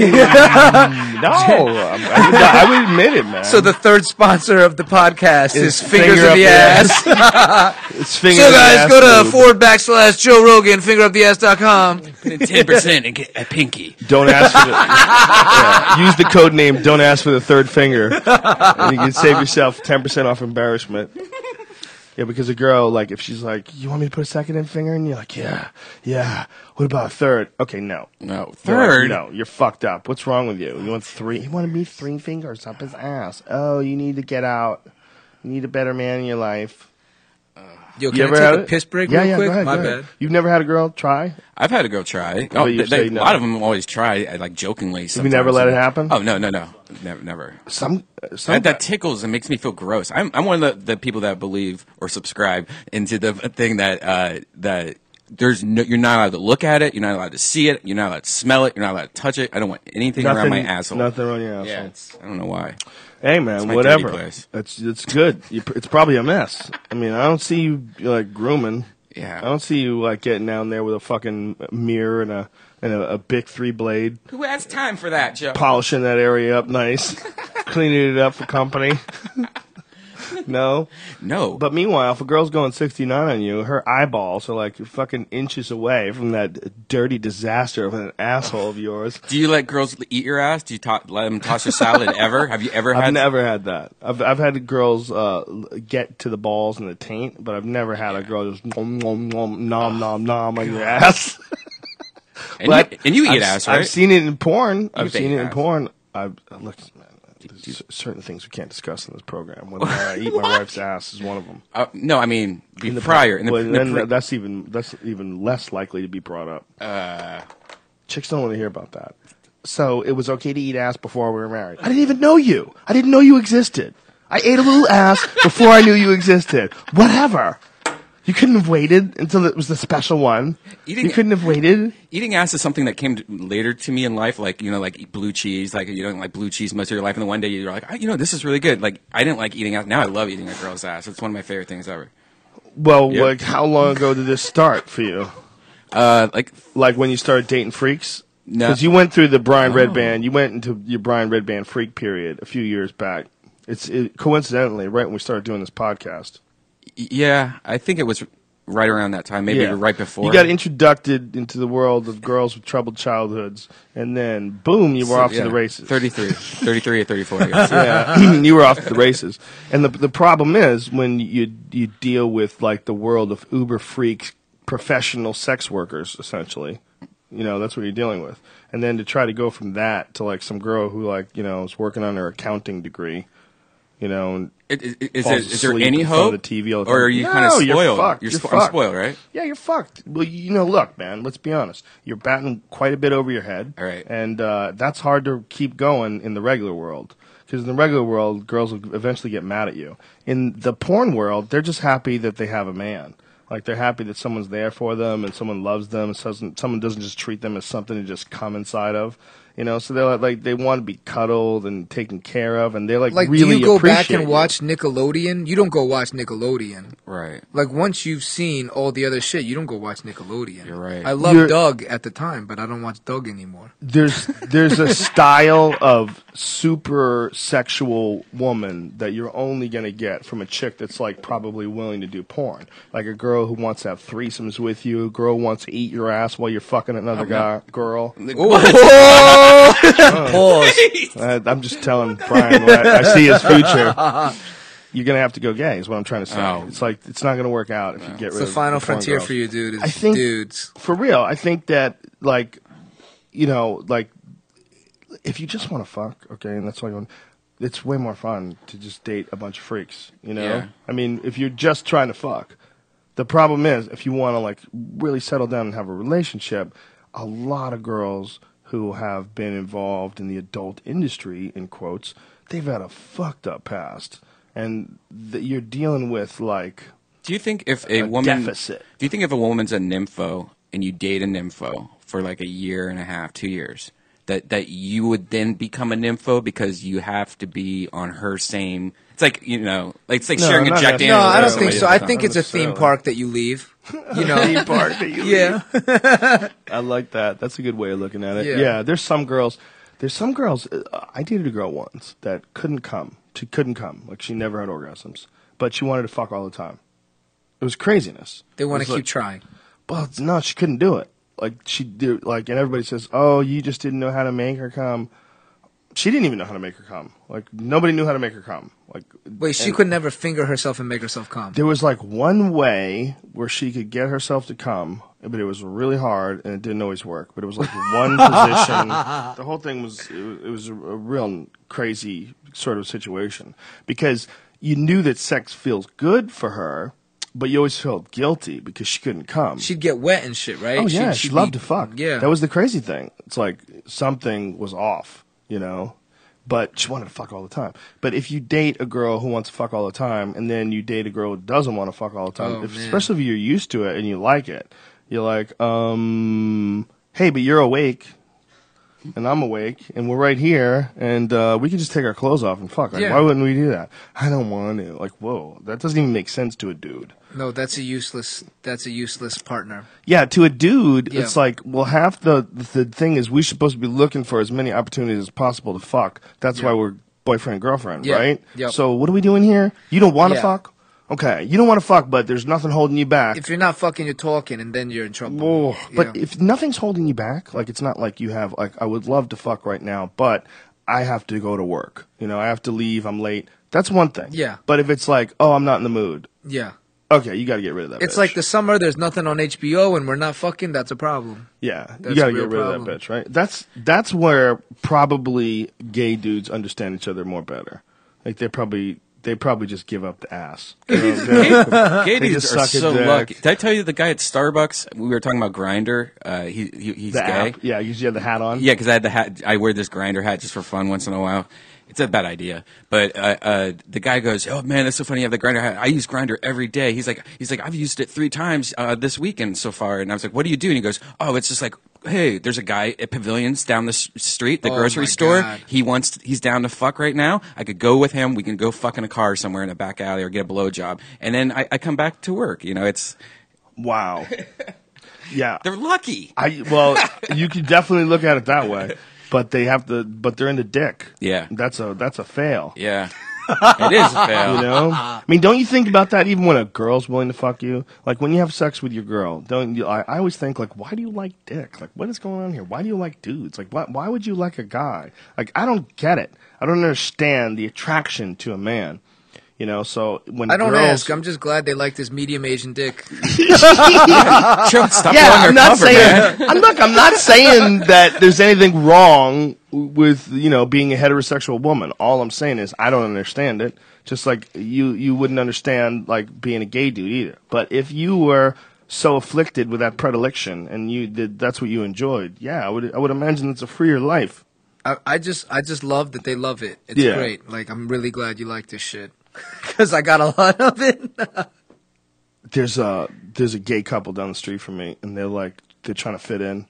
No, I'm- I, would, I would admit it, man. So the third sponsor of the podcast is, Is Fingers finger in up the the Ass. it's finger So in the guys, ass go to lube. forward backslash Joe Rogan, finger up the ass dot com. Ten percent and get a pinky. Don't ask for the. yeah, use the code name. Don't ask for the third finger, and you can save yourself ten percent off embarrassment. Yeah, because a girl, like, if she's like, "You want me to put a second in finger?" and you're like, "Yeah, yeah." What about a third? Okay, no. No, You're like, third. no, you're fucked up. What's wrong with you? You want three? He wanted me three fingers up his ass. Oh, you need to get out. You need a better man in your life. Yo, You can ever I had take a it? piss break Yeah, real yeah. quick? Go ahead, My go ahead. bad. You've never had a girl try? I've had a girl try. But Oh, you they, say they- no. A lot of them always try, I, like jokingly. Have you never let it happen? Oh no, no, no, never, never. Some, some That, that tickles and makes me feel gross. I'm I'm one of the, the people that believe or subscribe into the thing that uh, that there's no, you're not allowed to look at it, you're not allowed to see it, you're not allowed to smell it, you're not allowed to touch it. I don't want anything around my asshole. Nothing on your asshole. Yeah, it's, I don't know why. Hey man, my whatever. dirty place. It's it's good. You, it's probably a mess. I mean, I don't see you like grooming. Yeah. I don't see you like getting down there with a fucking mirror and a and a, a Bic three blade, Who has time for that, Joe? polishing that area up nice, cleaning it up for company. No, No, but meanwhile, if a girl's going sixty-nine on you, her eyeballs are like fucking inches away from that dirty disaster of an asshole of yours. do you let girls eat your ass? Do you to- let them toss your salad ever? Have you ever had? I've never had that. I've I've had girls uh, get to the balls and the taint, but I've never had a girl just nom nom nom nom nom nom on your ass. and, But you, and you eat I've, ass, right? I've seen it in porn. I've can seen eat it in ass. porn. I've look, man, there's certain things we can't discuss in this program. When I eat my wife's ass is one of them. Uh, no, I mean be In the prior. In the, well, in the then pre- that's even that's even less likely to be brought up. uh, Chicks don't want to hear about that. So it was okay to eat ass before we were married. I didn't even know you. I didn't know you existed. I ate a little ass before I knew you existed. Whatever. You couldn't have waited until it was the special one. Eating- you couldn't have waited. eating ass is something that came to, later to me in life, like, you know, like eat blue cheese, like you don't like blue cheese most of your life, and then one day you're like, oh, you know, this is really good. Like, I didn't like eating ass. Now I love eating a girl's ass. It's one of my favorite things ever. Well, Yep. like, how long ago did this start for you? Uh, like, Like when you started dating freaks? No. Because you went through the Brian Oh. Redband. You went into your Brian Redband freak period a few years back. It's it, coincidentally right when we started doing this podcast. yeah, I think it was right around that time, maybe Yeah. right before. You got introduced into the world of girls with troubled childhoods, and then boom, you were off Yeah. to the races. thirty-three, thirty-three or thirty-four. I guess. Yeah, you were off to the races. And the the problem is when you you deal with like the world of uber freak professional sex workers, essentially. You know, that's what you're dealing with. And then to try to go from that to like some girl who like you know is working on her accounting degree, you know. And It, it, is, falls it, is there asleep any in front of hope, the T V all the or time. are you No, kind of you're spoiled? fucked. You're, You're spo- I'm fucked. spoiled, right? Yeah, you're fucked. Well, you know, look, man, let's be honest. You're batting quite a bit over your head. All right. And uh, that's hard to keep going in the regular world. Because in the regular world, girls will eventually get mad at you. In the porn world, they're just happy that they have a man. Like, they're happy that someone's there for them and someone loves them. And doesn't, someone doesn't just treat them as something to just come inside of. You know, so they're like, they want to be cuddled and taken care of. And they're like, Like, really do you go back appreciate and you. watch Nickelodeon? You don't go watch Nickelodeon. Right. Like, once you've seen all the other shit, you don't go watch Nickelodeon. You're right. I love You're- Doug at the time, but I don't watch Doug anymore. There's there's a style of super sexual woman that you're only gonna get from a chick that's like probably willing to do porn. Like a girl who wants to have threesomes with you, a girl who wants to eat your ass while you're fucking another guy, girl. Pause. Uh, I'm just telling Brian what I, I see his future. You're gonna have to go gay, is what I'm trying to say. Oh. It's like it's not gonna work out if you get It's rid the of final the porn frontier girls. for you, dude. Is I think- dudes. For real, I think that like, you know, like if you just want to fuck, okay, and that's all you want, it's way more fun to just date a bunch of freaks. You know, Yeah. I mean, if you're just trying to fuck, the problem is if you want to like really settle down and have a relationship, a lot of girls who have been involved in the adult industry, in quotes, they've had a fucked up past, and that you're dealing with like Do you think if a, a woman deficit. Do you think if a woman's a nympho and you date a nympho for like a year and a half, two years, that that you would then become a nympho because you have to be on her same? It's like you know, like it's like No, sharing a not Jack necessarily. Daniels. No, I with don't think somebody so. at I the think time. it's a theme necessarily. park that you leave. You know, theme park that you yeah. I like that. That's a good way of looking at it. Yeah. Yeah, there's some girls. There's some girls. Uh, I dated a girl once that couldn't come. She couldn't come. Like she never had orgasms, but she wanted to fuck all the time. It was craziness. They want It to was keep trying. Well, it's- no, she couldn't do it. Like she did. Like, and everybody says, "Oh, you just didn't know how to make her come." She didn't even know how to make her come. Like nobody knew how to make her come. Like Wait, she and- could never finger herself and make herself come. There was like one way where she could get herself to come, but it was really hard and it didn't always work. But it was like one position. The whole thing was it was, it was a, a real crazy sort of situation because you knew that sex feels good for her, but you always felt guilty because she couldn't come. She'd get wet and shit, right? oh yeah, She'd- she she'd loved be- to fuck. Yeah. That was the crazy thing. It's like something was off, you know. But she wanted to fuck all the time. But if you date a girl who wants to fuck all the time, and then you date a girl who doesn't want to fuck all the time, Oh, if, man. especially if you're used to it and you like it, you're like, um, hey, but you're awake, and I'm awake, and we're right here, and uh, we can just take our clothes off and fuck. Like, Yeah. why wouldn't we do that? I don't want to. Like, whoa, that doesn't even make sense to a dude. No, that's a useless. That's a useless partner. Yeah, to a dude, Yeah. it's like, well, half the the thing is we're supposed to be looking for as many opportunities as possible to fuck. That's Yeah. why we're boyfriend and girlfriend, Yeah. right? Yep. So what are we doing here? You don't want to Yeah. fuck? Okay, you don't want to fuck, but there's nothing holding you back. If you're not fucking, you're talking, and then you're in trouble. Whoa. But Yeah. if nothing's holding you back, like it's not like you have, like, I would love to fuck right now, but I have to go to work. You know, I have to leave, I'm late. That's one thing. Yeah. But if it's like, oh, I'm not in the mood, Yeah. okay, you got to get rid of that It's bitch. like the summer. There's nothing on H B O, and we're not fucking. That's a problem. Yeah, That's you got a to real get rid of problem. that bitch, right? That's that's where probably gay dudes understand each other more better. Like they probably they probably just give up the ass. You know, they- Gay they dudes just are suck a so dick. lucky. Did I tell you the guy at Starbucks? We were talking about Grinder. Uh, he, he he's the gay. app, yeah, you have the hat on. Yeah, because I had the hat. I wear this Grinder hat just for fun once in a while. It's a bad idea, but uh, uh, the guy goes, "Oh man, that's so funny. You have the Grinder hat. I use Grinder every day." He's like, "He's like, I've used it three times uh, this weekend so far." And I was like, "What do you do?" And he goes, "Oh, it's just like, hey, there's a guy at Pavilions down the s- street, the Oh, grocery my store. God. He wants, he's down to fuck right now. I could go with him. We can go fuck in a car somewhere in a back alley or get a blowjob, and then I, I come back to work. You know, it's Wow. Yeah. they're lucky." I well, you could definitely look at it that way, but they have to. But they're in the dick. Yeah. That's a that's a fail. Yeah. It is a fail. You know, I mean, don't you think about that even when a girl's willing to fuck you? Like when you have sex with your girl, don't you? I, I always think like, why do you like dick? Like, what is going on here? Why do you like dudes? Like, why why would you like a guy? Like, I don't get it. I don't understand the attraction to a man. You know, so when I don't girls, ask. I'm just glad they like this medium Asian dick. Chill, stop yeah, blowing I'm your not cover, saying. man. I'm look. I'm not saying that there's anything wrong with you know being a heterosexual woman. All I'm saying is I don't understand it. Just like you, you wouldn't understand like being a gay dude either. But if you were so afflicted with that predilection and you did, that's what you enjoyed. Yeah, I would. I would imagine it's a freer life. I, I just, I just love that they love it. It's Yeah. great. Like, I'm really glad you like this shit because I got a lot of it. There's a there's a gay couple down the street from me, and they're like they're trying to fit in.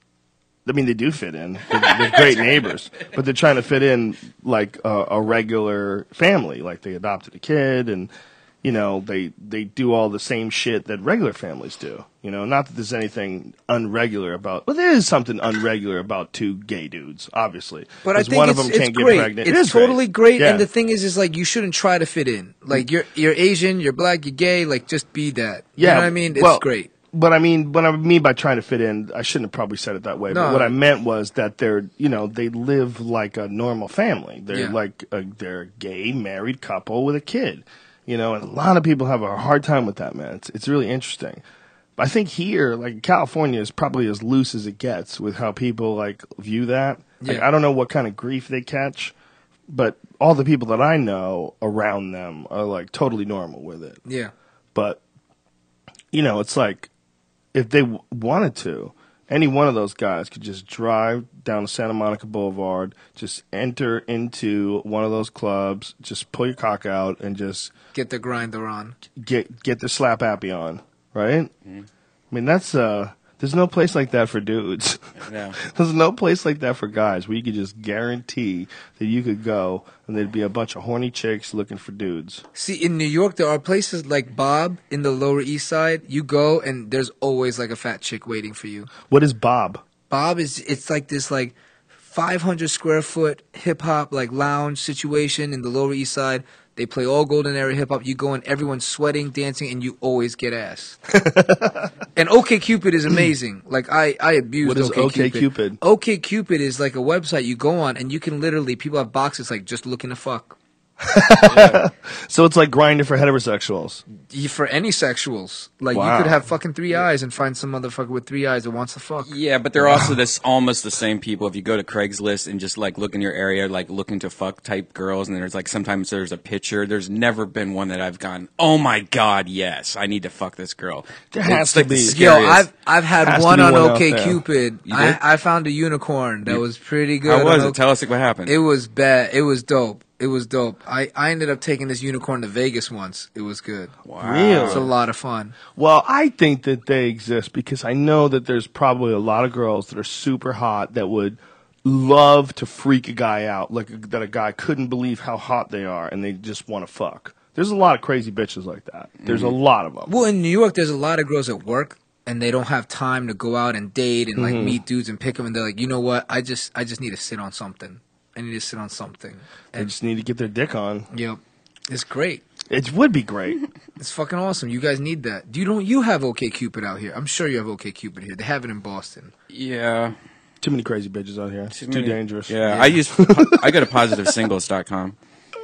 I mean, they do fit in. They're, they're great neighbors, but they're trying to fit in like a, a regular family. Like they adopted a kid, and you know they they do all the same shit that regular families do. You know, not that there's anything unregular about. Well, there is something unregular about two gay dudes, obviously. But I 'Cause think one it's, of them it's can't great. get pregnant. It's it is totally great. Yeah. And the thing is, is like you shouldn't try to fit in. Like you're you're Asian, you're black, you're gay. Like just be that. Yeah, You know what I mean? It's well, great. But I mean, what I mean by trying to fit in, I shouldn't have probably said it that way. No. But what I meant was that they're, you know, they live like a normal family. They're Yeah. like a, they're a gay married couple with a kid, you know. And a lot of people have a hard time with that, man. It's it's really interesting. But I think here, like California, is probably as loose as it gets with how people like view that. Like, Yeah. I don't know what kind of grief they catch, but all the people that I know around them are like totally normal with it. Yeah. But you know, it's like if they w- wanted to, any one of those guys could just drive down to Santa Monica Boulevard, just enter into one of those clubs, just pull your cock out, and just Get the grinder on. get get the slap happy on, right? I mean, that's uh, there's no place like that for dudes. No. There's no place like that for guys where you could just guarantee that you could go and there'd be a bunch of horny chicks looking for dudes. See, in New York, there are places like Bob in the Lower East Side. You go and there's always like a fat chick waiting for you. What is Bob? Bob is it's like this like five hundred square foot hip hop like lounge situation in the Lower East Side. They play all golden era hip hop. You go in, everyone's sweating, dancing, and you always get ass. And OkCupid is amazing. Like I, I abuse What is OkCupid? OkCupid is like a website you go on and you can literally people have boxes like just looking to fuck. So it's like Grindr for heterosexuals. You- For any sexuals, like Wow. you could have fucking three eyes and find some motherfucker with three eyes that wants to fuck. Yeah, but they're also this almost the same people. If you go to Craigslist and just like look in your area, like looking to fuck type girls, and there's like sometimes there's a picture. There's never been one that I've gone, oh my god, yes, I need to fuck this girl. There has It's to like the be. Yo, scariest. I've I've had Has to one be on one out there. OkCupid. You I did? I found a unicorn that was pretty good. How was on it? Tell us what happened. It was bad. It was dope. It was dope. I, I ended up taking this unicorn to Vegas once. It was good. wow. Really? It's a lot of fun. Well, I think that they exist because I know that there's probably a lot of girls that are super hot that would love to freak a guy out, like that a guy couldn't believe how hot they are and they just want to fuck. There's a lot of crazy bitches like that. There's a lot of them. Well, in New York, there's a lot of girls at work, and they don't have time to go out and date and like Mm-hmm. meet dudes and pick them. And they're like, you know what? I just I just need to sit on something. I need to sit on something. They And just need to get their dick on. yep, it's great. It would be great. It's fucking awesome. You guys need that. You don't. You have OkCupid out here. I'm sure you have OkCupid here. They have it in Boston. Yeah. Too many crazy bitches out here. It's too many- dangerous. Yeah, I use. I go to positive singles dot com.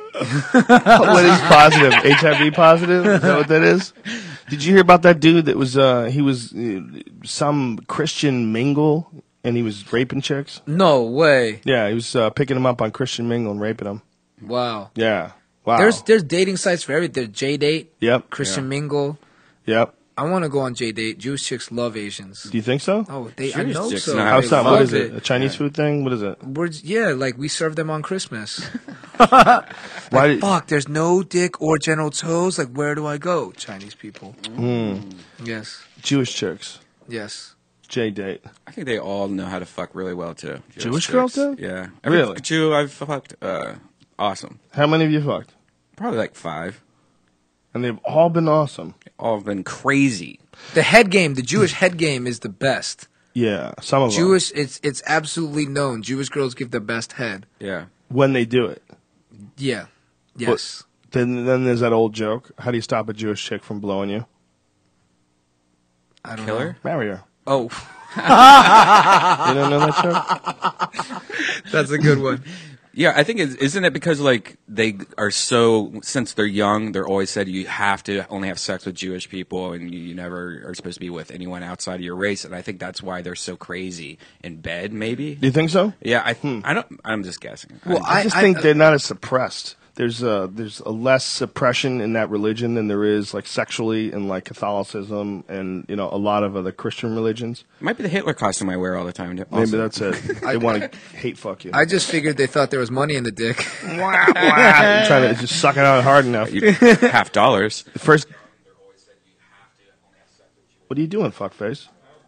What is positive? H I V positive? Is that what that is? Did you hear about that dude that was, uh, he was uh, some Christian mingle and he was raping chicks? No way. Yeah, he was uh, picking them up on Christian mingle and raping them. Wow. Yeah. Wow. There's there's dating sites for everything. There's J-Date, Yep. Christian Mingle. Yep. I want to go on J-Date. Jewish chicks love Asians. Do you think so? Oh, they. I Jewish know chicks so. know how How's They that? What love is it? A Chinese food thing? What is it? We're, yeah, like we serve them on Christmas. Why did, Fuck, there's no dick or general toes. Like, where do I go? Chinese people. Mm. Yes, Jewish chicks. yes. J-date. I think they all know how to fuck really well too. Jewish girls chicks. do? Yeah. Every Really? Jew I've fucked, uh, awesome. How many of you fucked? Probably like five. And they've all been awesome. All have been crazy. The head game, the Jewish head game, is the best. Yeah, some of them. Jewish, it's it's absolutely known. Jewish girls give the best head. Yeah. When they do it. Yeah, Yes. But then, then there's that old joke. How do you stop a Jewish chick from blowing you? I don't Kill know. her? Marry her. Oh, You don't know that joke? that's a good one. Yeah, I think it's, isn't it because like they are so since they're young, they're always said you have to only have sex with Jewish people and you, you never are supposed to be with anyone outside of your race, and I think that's why they're so crazy in bed. Maybe. Do you think so? Yeah, I I don't. I'm just guessing. Well, I I- just I- think they're not as suppressed. There's a there's a less suppression in that religion than there is like sexually in like Catholicism and you know a lot of other Christian religions. It might be the Hitler costume I wear all the time. Maybe also. that's it. They want to hate fuck you. I just figured they thought there was money in the dick. You're trying to just suck it out hard enough. You- half dollars. The first. What are you doing, fuckface?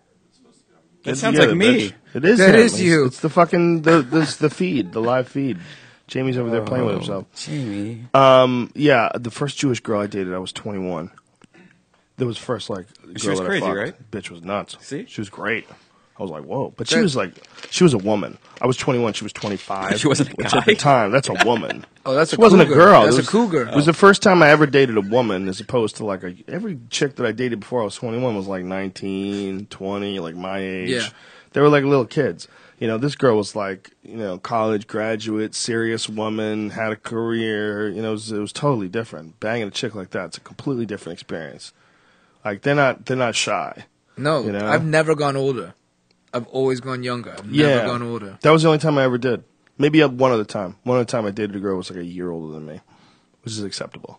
That sounds like me. bitch. It is. That him. is It's- you. It's the fucking the this the feed, the live feed. Jamie's over there playing with himself. Jamie. Um, yeah, the first Jewish girl I dated, I was twenty-one. That was first like girl She was that I crazy, fucked. right? Bitch was nuts. See? She was great. I was like, whoa. But she That- was like, she was a woman. I was twenty-one. She was twenty-five. She wasn't a which guy? at the time, that's a woman. Oh, that's She a wasn't cougar. a girl. That's it a was, cougar. It was the first time I ever dated a woman, as opposed to like a, every chick that I dated before I was twenty-one was like nineteen, twenty, like my age. Yeah. They were like little kids. You know, this girl was like, you know, college graduate, serious woman, had a career. You know, it was, it was totally different. Banging a chick like that, it's a completely different experience. Like they're not, they're not shy. No, You know? I've never gone older. I've always gone younger. I've Yeah, never gone older. That was the only time I ever did. Maybe one other time. One other time I dated a girl who was like a year older than me, which is acceptable.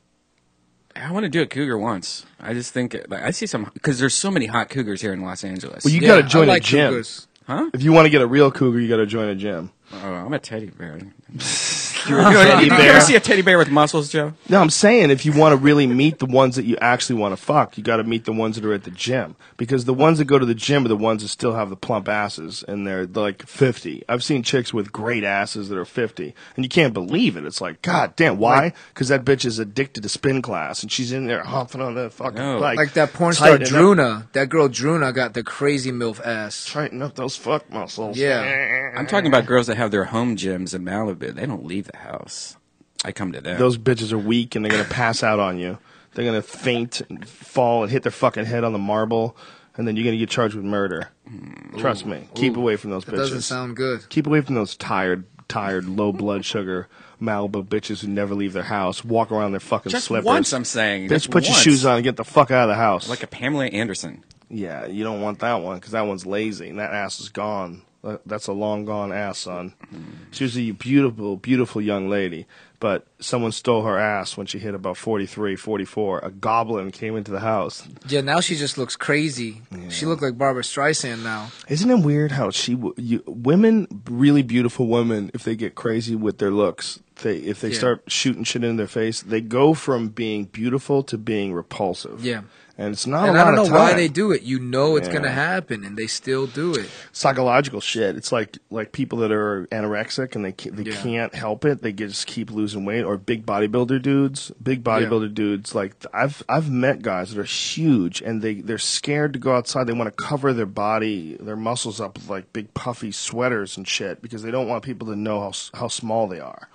I want to do a cougar once. I just think like, I see some because there's so many hot cougars here in Los Angeles. Well, you Yeah, got to join I like a gym. cougars. huh? If you want to get a real cougar, you got to join a gym. Oh, I'm a teddy bear. You're a You teddy ever bear. see a teddy bear with muscles, Joe? No, I'm saying if you want to really meet the ones that you actually want to fuck, you got to meet the ones that are at the gym. Because the ones that go to the gym are the ones that still have the plump asses, and they're like fifty. I've seen chicks with great asses that are fifty, and you can't believe it. It's like, God damn, why? Because that bitch is addicted to spin class, and she's in there huffing on that fucking No. bike. Like that porn star Tighten up. Druna. That girl Druna got the crazy MILF ass. Tighten up those fuck muscles. Yeah. I'm talking about girls that have their home gyms in Malibu. They don't leave the house. I come to them. Those bitches are weak, and they're going to pass out on you. They're going to faint and fall and hit their fucking head on the marble, and then you're going to get charged with murder. Trust me. Keep away from those That bitches. doesn't sound good. Keep away from those tired, tired, low blood sugar Malibu bitches who never leave their house, walk around their fucking Just slippers. once, I'm saying. Bitch, Just put your once. shoes on and get the fuck out of the house. Like a Pamela Anderson. Yeah, you don't want that one because that one's lazy and that ass is gone. That- That's a long gone ass, son. She was a beautiful, beautiful young lady, but someone stole her ass when she hit about forty-three, forty-four. A goblin came into the house. Yeah, now she just looks crazy. She looked like Barbara Streisand now. Isn't it weird how she, w- you, women, really beautiful women, if they get crazy with their looks, they if they Yeah. start shooting shit in their face, they go from being beautiful to being repulsive. Yeah. And it's not And a I lot don't of know why time. they do it. You know it's Yeah. gonna happen, and they still do it. Psychological shit. It's like like people that are anorexic and they can't, they Yeah. can't help it. They just keep losing weight. Or big bodybuilder dudes. Big bodybuilder dudes. Like I've I've met guys that are huge and they they're scared to go outside. They want to cover their body, their muscles up with like big puffy sweaters and shit because they don't want people to know how s- how small they are.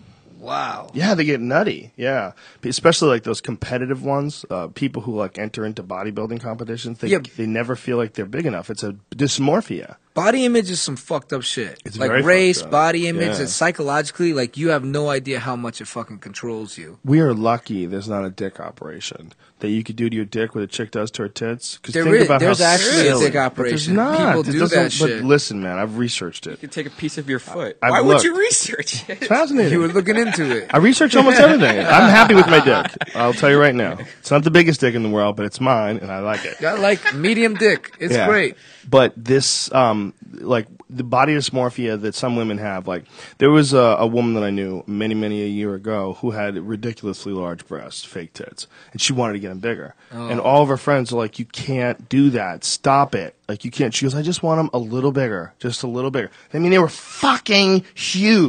Wow. Yeah, they get nutty. Yeah, especially like those competitive ones. Uh, people who like enter into bodybuilding competitions, they Yeah. they never feel like they're big enough. It's a dysmorphia. Body image is some fucked up shit. It's like very race, fucked up. body image, Yeah. it's psychologically, like you have no idea how much it fucking controls you. We are lucky there's not a dick operation that you could do to your dick what a chick does to her tits. 'Cause There think is- about there's how actually a silly. dick But operation. There's not. People It do doesn't- that shit. But listen, man, I've researched You it. could take a piece of your foot. I've Why would looked. you research it? It's fascinating. You were looking into it. I research almost everything. I'm happy with my dick. I'll tell you right now. It's not the biggest dick in the world, but it's mine, and I like it. Got like medium dick. It's Yeah. great. But this, um, like the body dysmorphia that some women have, like there was a, a woman that I knew many, many a year ago who had ridiculously large breasts, fake tits, and she wanted to get them bigger. And all of her friends are like, "You can't do that. Stop it. Like you can't." She goes, "I just want them a little bigger, just a little bigger." I mean, they were fucking huge.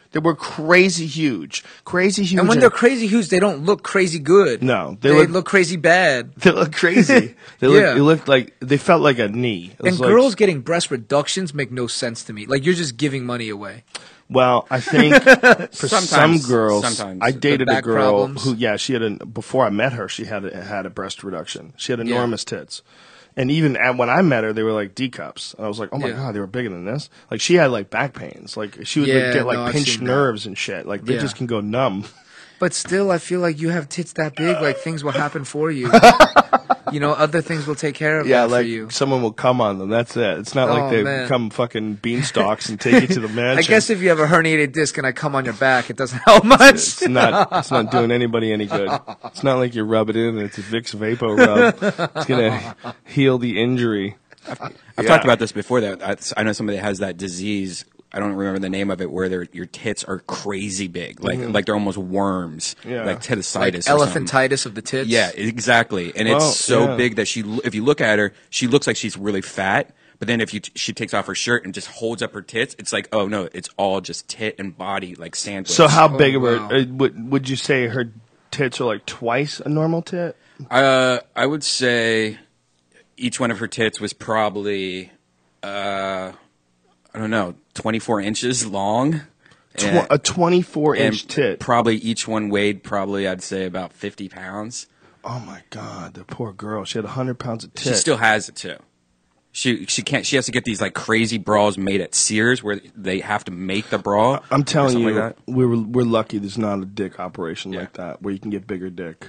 They were crazy huge, crazy huge. And when they're crazy huge, they don't look crazy good. No, they they, look- look, crazy bad. they look crazy. They look, Yeah. it looked like they felt like a knee. It was And like- girls getting breast reductions make no sense to me. Like you're just giving money away. Well, I think for some Sometimes- girls, sometimes. I dated a back girl problems. who, yeah, she had a before I met her, she had a, had a breast reduction. She had Yeah. enormous tits, and even at, when I met her, they were like D cups. I was like, oh my Yeah. god, they were bigger than this. Like she had like back pains, like she would like, Yeah, get like no, I've pinched seen that. nerves and shit. Like they Yeah. just can go numb. But still, I feel like you have tits that big. Like things will happen for you. You know, other things will take care of Yeah, that like for you. someone will come on them. That's it. It's not Oh, like they man. become fucking beanstalks and take you to the mansion. I guess if you have a herniated disc and I come on your back, it doesn't help much. It's not. It's not doing anybody any good. It's not like you rub it in and it's a Vicks Vapo rub. It's gonna heal the injury. I've Yeah. talked about this before. That I, I know somebody that has that disease. I don't remember the name of it, where their your tits are crazy big, like like they're almost worms, Yeah. like titicitis, Like or something. elephantitis of the tits. Yeah, exactly. And Well, it's so yeah. big that she, if you look at her, she looks like she's really fat. But then if you she takes off her shirt and just holds up her tits, it's like, oh no, it's all just tit and body like sandwich. So how Oh, big of wow. her uh, would would you say her tits are like twice a normal tit? Uh, I would say each one of her tits was probably, uh, I don't know, twenty-four inches long. Tw- And- a twenty-four and inch tit. Probably each one weighed probably, I'd say, about fifty pounds. Oh my god, the poor girl. She had a hundred pounds of tit. She still has it too. She she can't. She has to get these like crazy bras made at Sears where they have to make the bra. I'm or telling something you, like that. we're we're lucky. There's not a dick operation Yeah. like that where you can get bigger dick.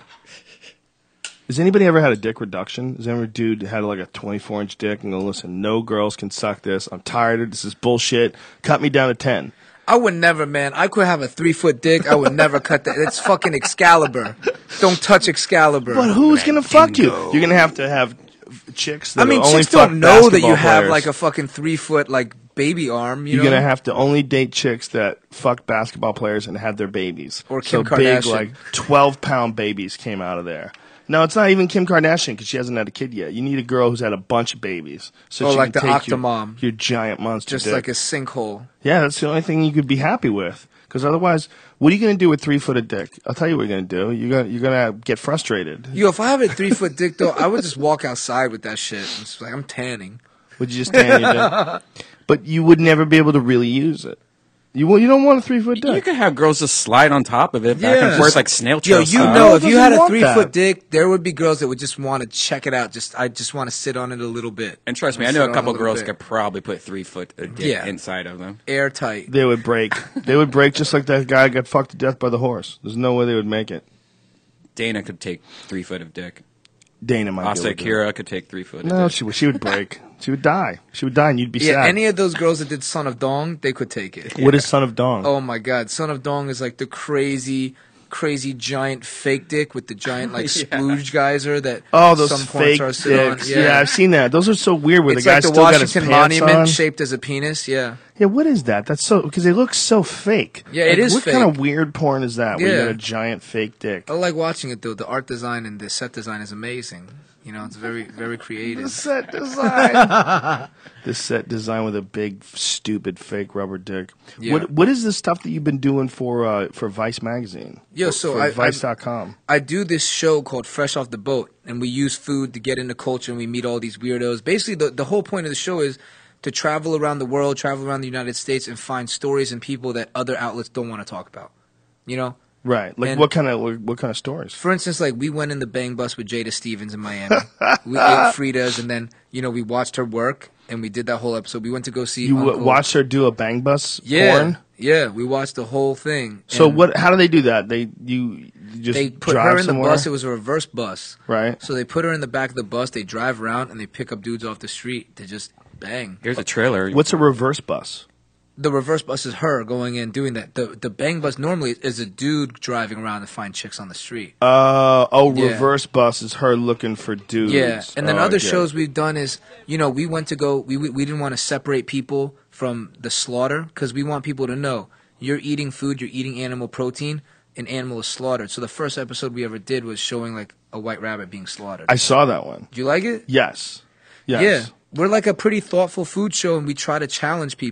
Has anybody ever had a dick reduction? Has ever a dude had like a twenty-four inch dick and go, listen, no girls can suck this. I'm tired of it. This is bullshit. Cut me down to ten. I would never, man. I could have a three foot dick. I would never cut that. It's fucking Excalibur. Don't touch Excalibur. But who's gonna fuck you? You're gonna have to have chicks that I mean, only chicks fuck don't know that basketball you have players. like a fucking three foot like baby arm. You You're know? gonna have to only date chicks that fuck basketball players and had their babies. Or so Kim big, Kardashian. like twelve pound babies came out of there. No, it's not even Kim Kardashian because she hasn't had a kid yet. You need a girl who's had a bunch of babies, so Oh, she like can the take your, Octomom. your giant monster just dick. like a sinkhole. Yeah, that's the only thing you could be happy with. Because otherwise, what are you going to do with three footed dick? I'll tell you what you're going to do. You're going you're going to get frustrated. Yo, if I have a three foot dick though, I would just walk outside with that shit. It's like I'm tanning. Would you just stand your dick? But you would never be able to really use it. You well, you don't want a three foot dick. You could have girls just slide on top of it back Yeah. and forth like snail Yo, trail you style. know, Who if you doesn't had a want three that? foot dick, there would be girls that would just want to check it out. Just I just want to sit on it a little bit. And trust me, I Sit know on a it couple little girls bit. could probably put three foot a dick Yeah. inside of them. Airtight. They would break. They would break just like that guy got fucked to death by the horse. There's no way they would make it. Dana could take three foot of dick. Dana might be Asa able to do it. Akira could take three foot of No, dick. she would. She would break. She would die. She would die, and you'd be Yeah, sad. any of those girls that did Son of Dong, they could take it. What is Son of Dong? Oh my god, Son of Dong is like the crazy, crazy giant fake dick with the giant like splooge geyser that Oh, those some porn fake stars sit on. dicks. Yeah. I've seen that. Those are so weird. Where It's the guy like the still got his Washington pants Monument on. shaped as a penis. Yeah, Yeah, what is that? That's so because it looks so fake. Yeah, it Like, is What fake. kind of weird porn is that? Where you Yeah. got a giant fake dick. I like watching it though. The art design and the set design is amazing. You know, it's very, very The creative. set design. The set design with a big, stupid, fake rubber dick. Yeah. What What is the stuff that you've been doing for uh, for Vice magazine? Yo, For- so for I- I- Vice dot com. I do this show called Fresh Off the Boat, and we use food to get into culture, and we meet all these weirdos. Basically, the, the whole point of the show is to travel around the world, travel around the United States, and find stories and people that other outlets don't want to talk about. You know? Right. Like and- what kind of what, what kind of stories? For instance, like we went in the Bang Bus with Jada Stevens in Miami. We ate Frida's, and then, you know, we watched her work, and we did that whole episode. We went to go see You w- Uncle- watched her do a bang bus yeah, porn. Yeah, we watched the whole thing. So And what? How do they do that? They you, you just They put drive her in the somewhere? bus. It was a reverse bus. Right. So they put her in the back of the bus. They drive around and they pick up dudes off the street to just bang. Here's a trailer. What's a reverse bus? The reverse bus is her going in doing that. The the bang bus normally is a dude driving around to find chicks on the street. Uh oh, Yeah. reverse bus is her looking for dudes. Yeah, and then Oh, I other get it. shows we've done is, you know, we went to go. We we, we didn't want to separate people from the slaughter because we want people to know you're eating food, you're eating animal protein, an animal is slaughtered. So the first episode we ever did was showing like a white rabbit being slaughtered. I saw that one. Do you like it? Yes. Yes. Yeah, we're like a pretty thoughtful food show, and we try to challenge people.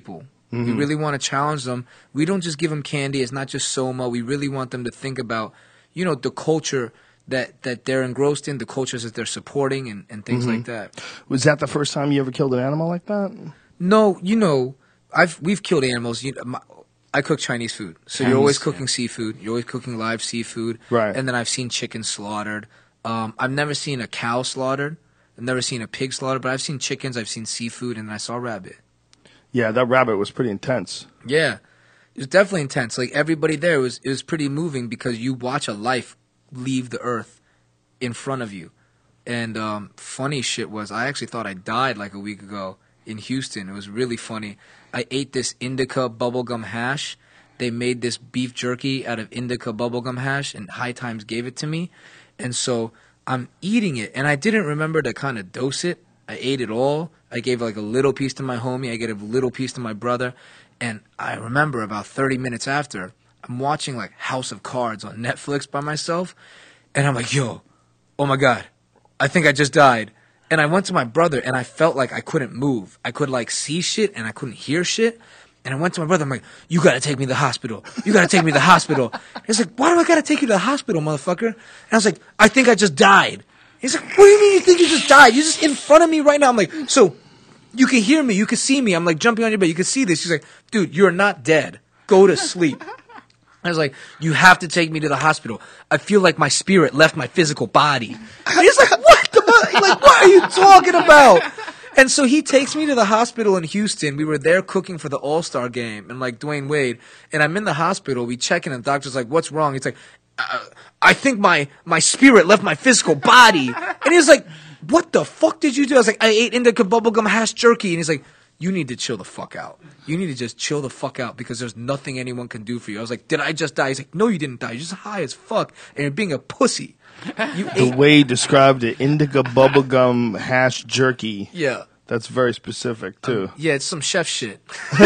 We really want to challenge them. We don't just give them candy. It's not just Soma. We really want them to think about, you know, the culture that, that they're engrossed in, the cultures that they're supporting, and, and things like that. Was that the first time you ever killed an animal like that? No, you know, I've we've killed animals. You know, my, I cook Chinese food, so you're always cooking seafood. You're always cooking live seafood, Right. And then I've seen chicken slaughtered. Um, I've never seen a cow slaughtered. I've never seen a pig slaughtered, but I've seen chickens. I've seen seafood, and I saw rabbit. Yeah, that rabbit was pretty intense. Yeah, it was definitely intense. Like everybody there it was, it was pretty moving because you watch a life leave the earth in front of you. And um, funny shit was, I actually thought I died like a week ago in Houston. It was really funny. I ate this indica bubblegum hash. They made this beef jerky out of indica bubblegum hash, and High Times gave it to me. And so I'm eating it, and I didn't remember to kind of dose it. I ate it all. I gave like a little piece to my homie. I gave a little piece to my brother. And I remember about thirty minutes after, I'm watching like House of Cards on Netflix by myself. And I'm like, yo, oh my God, I think I just died. And I went to my brother and I felt like I couldn't move. I could like see shit and I couldn't hear shit. And I went to my brother. I'm like, you got to take me to the hospital. You got to take me to the hospital. And he's like, why do I got to take you to the hospital, motherfucker? And I was like, I think I just died. He's like, what do you mean you think you just died? You're just in front of me right now. I'm like, so you can hear me. You can see me. I'm like jumping on your bed. You can see this. He's like, dude, you're not dead. Go to sleep. I was like, you have to take me to the hospital. I feel like my spirit left my physical body. And he's like, what the fuck? Like, what are you talking about? And so he takes me to the hospital in Houston. We were there cooking for the All-Star game and like Dwayne Wade. And I'm in the hospital. We check in and the doctor's like, what's wrong? He's like, uh, I think my, my spirit left my physical body. And he was like, what the fuck did you do? I was like, I ate indica bubblegum hash jerky. And he's like, you need to chill the fuck out. You need to just chill the fuck out because there's nothing anyone can do for you. I was like, did I just die? He's like, no, you didn't die. You're just high as fuck. And you're being a pussy. You The ate. way he described it, indica bubblegum hash jerky. Yeah. That's very specific, too. Yeah, it's some chef shit.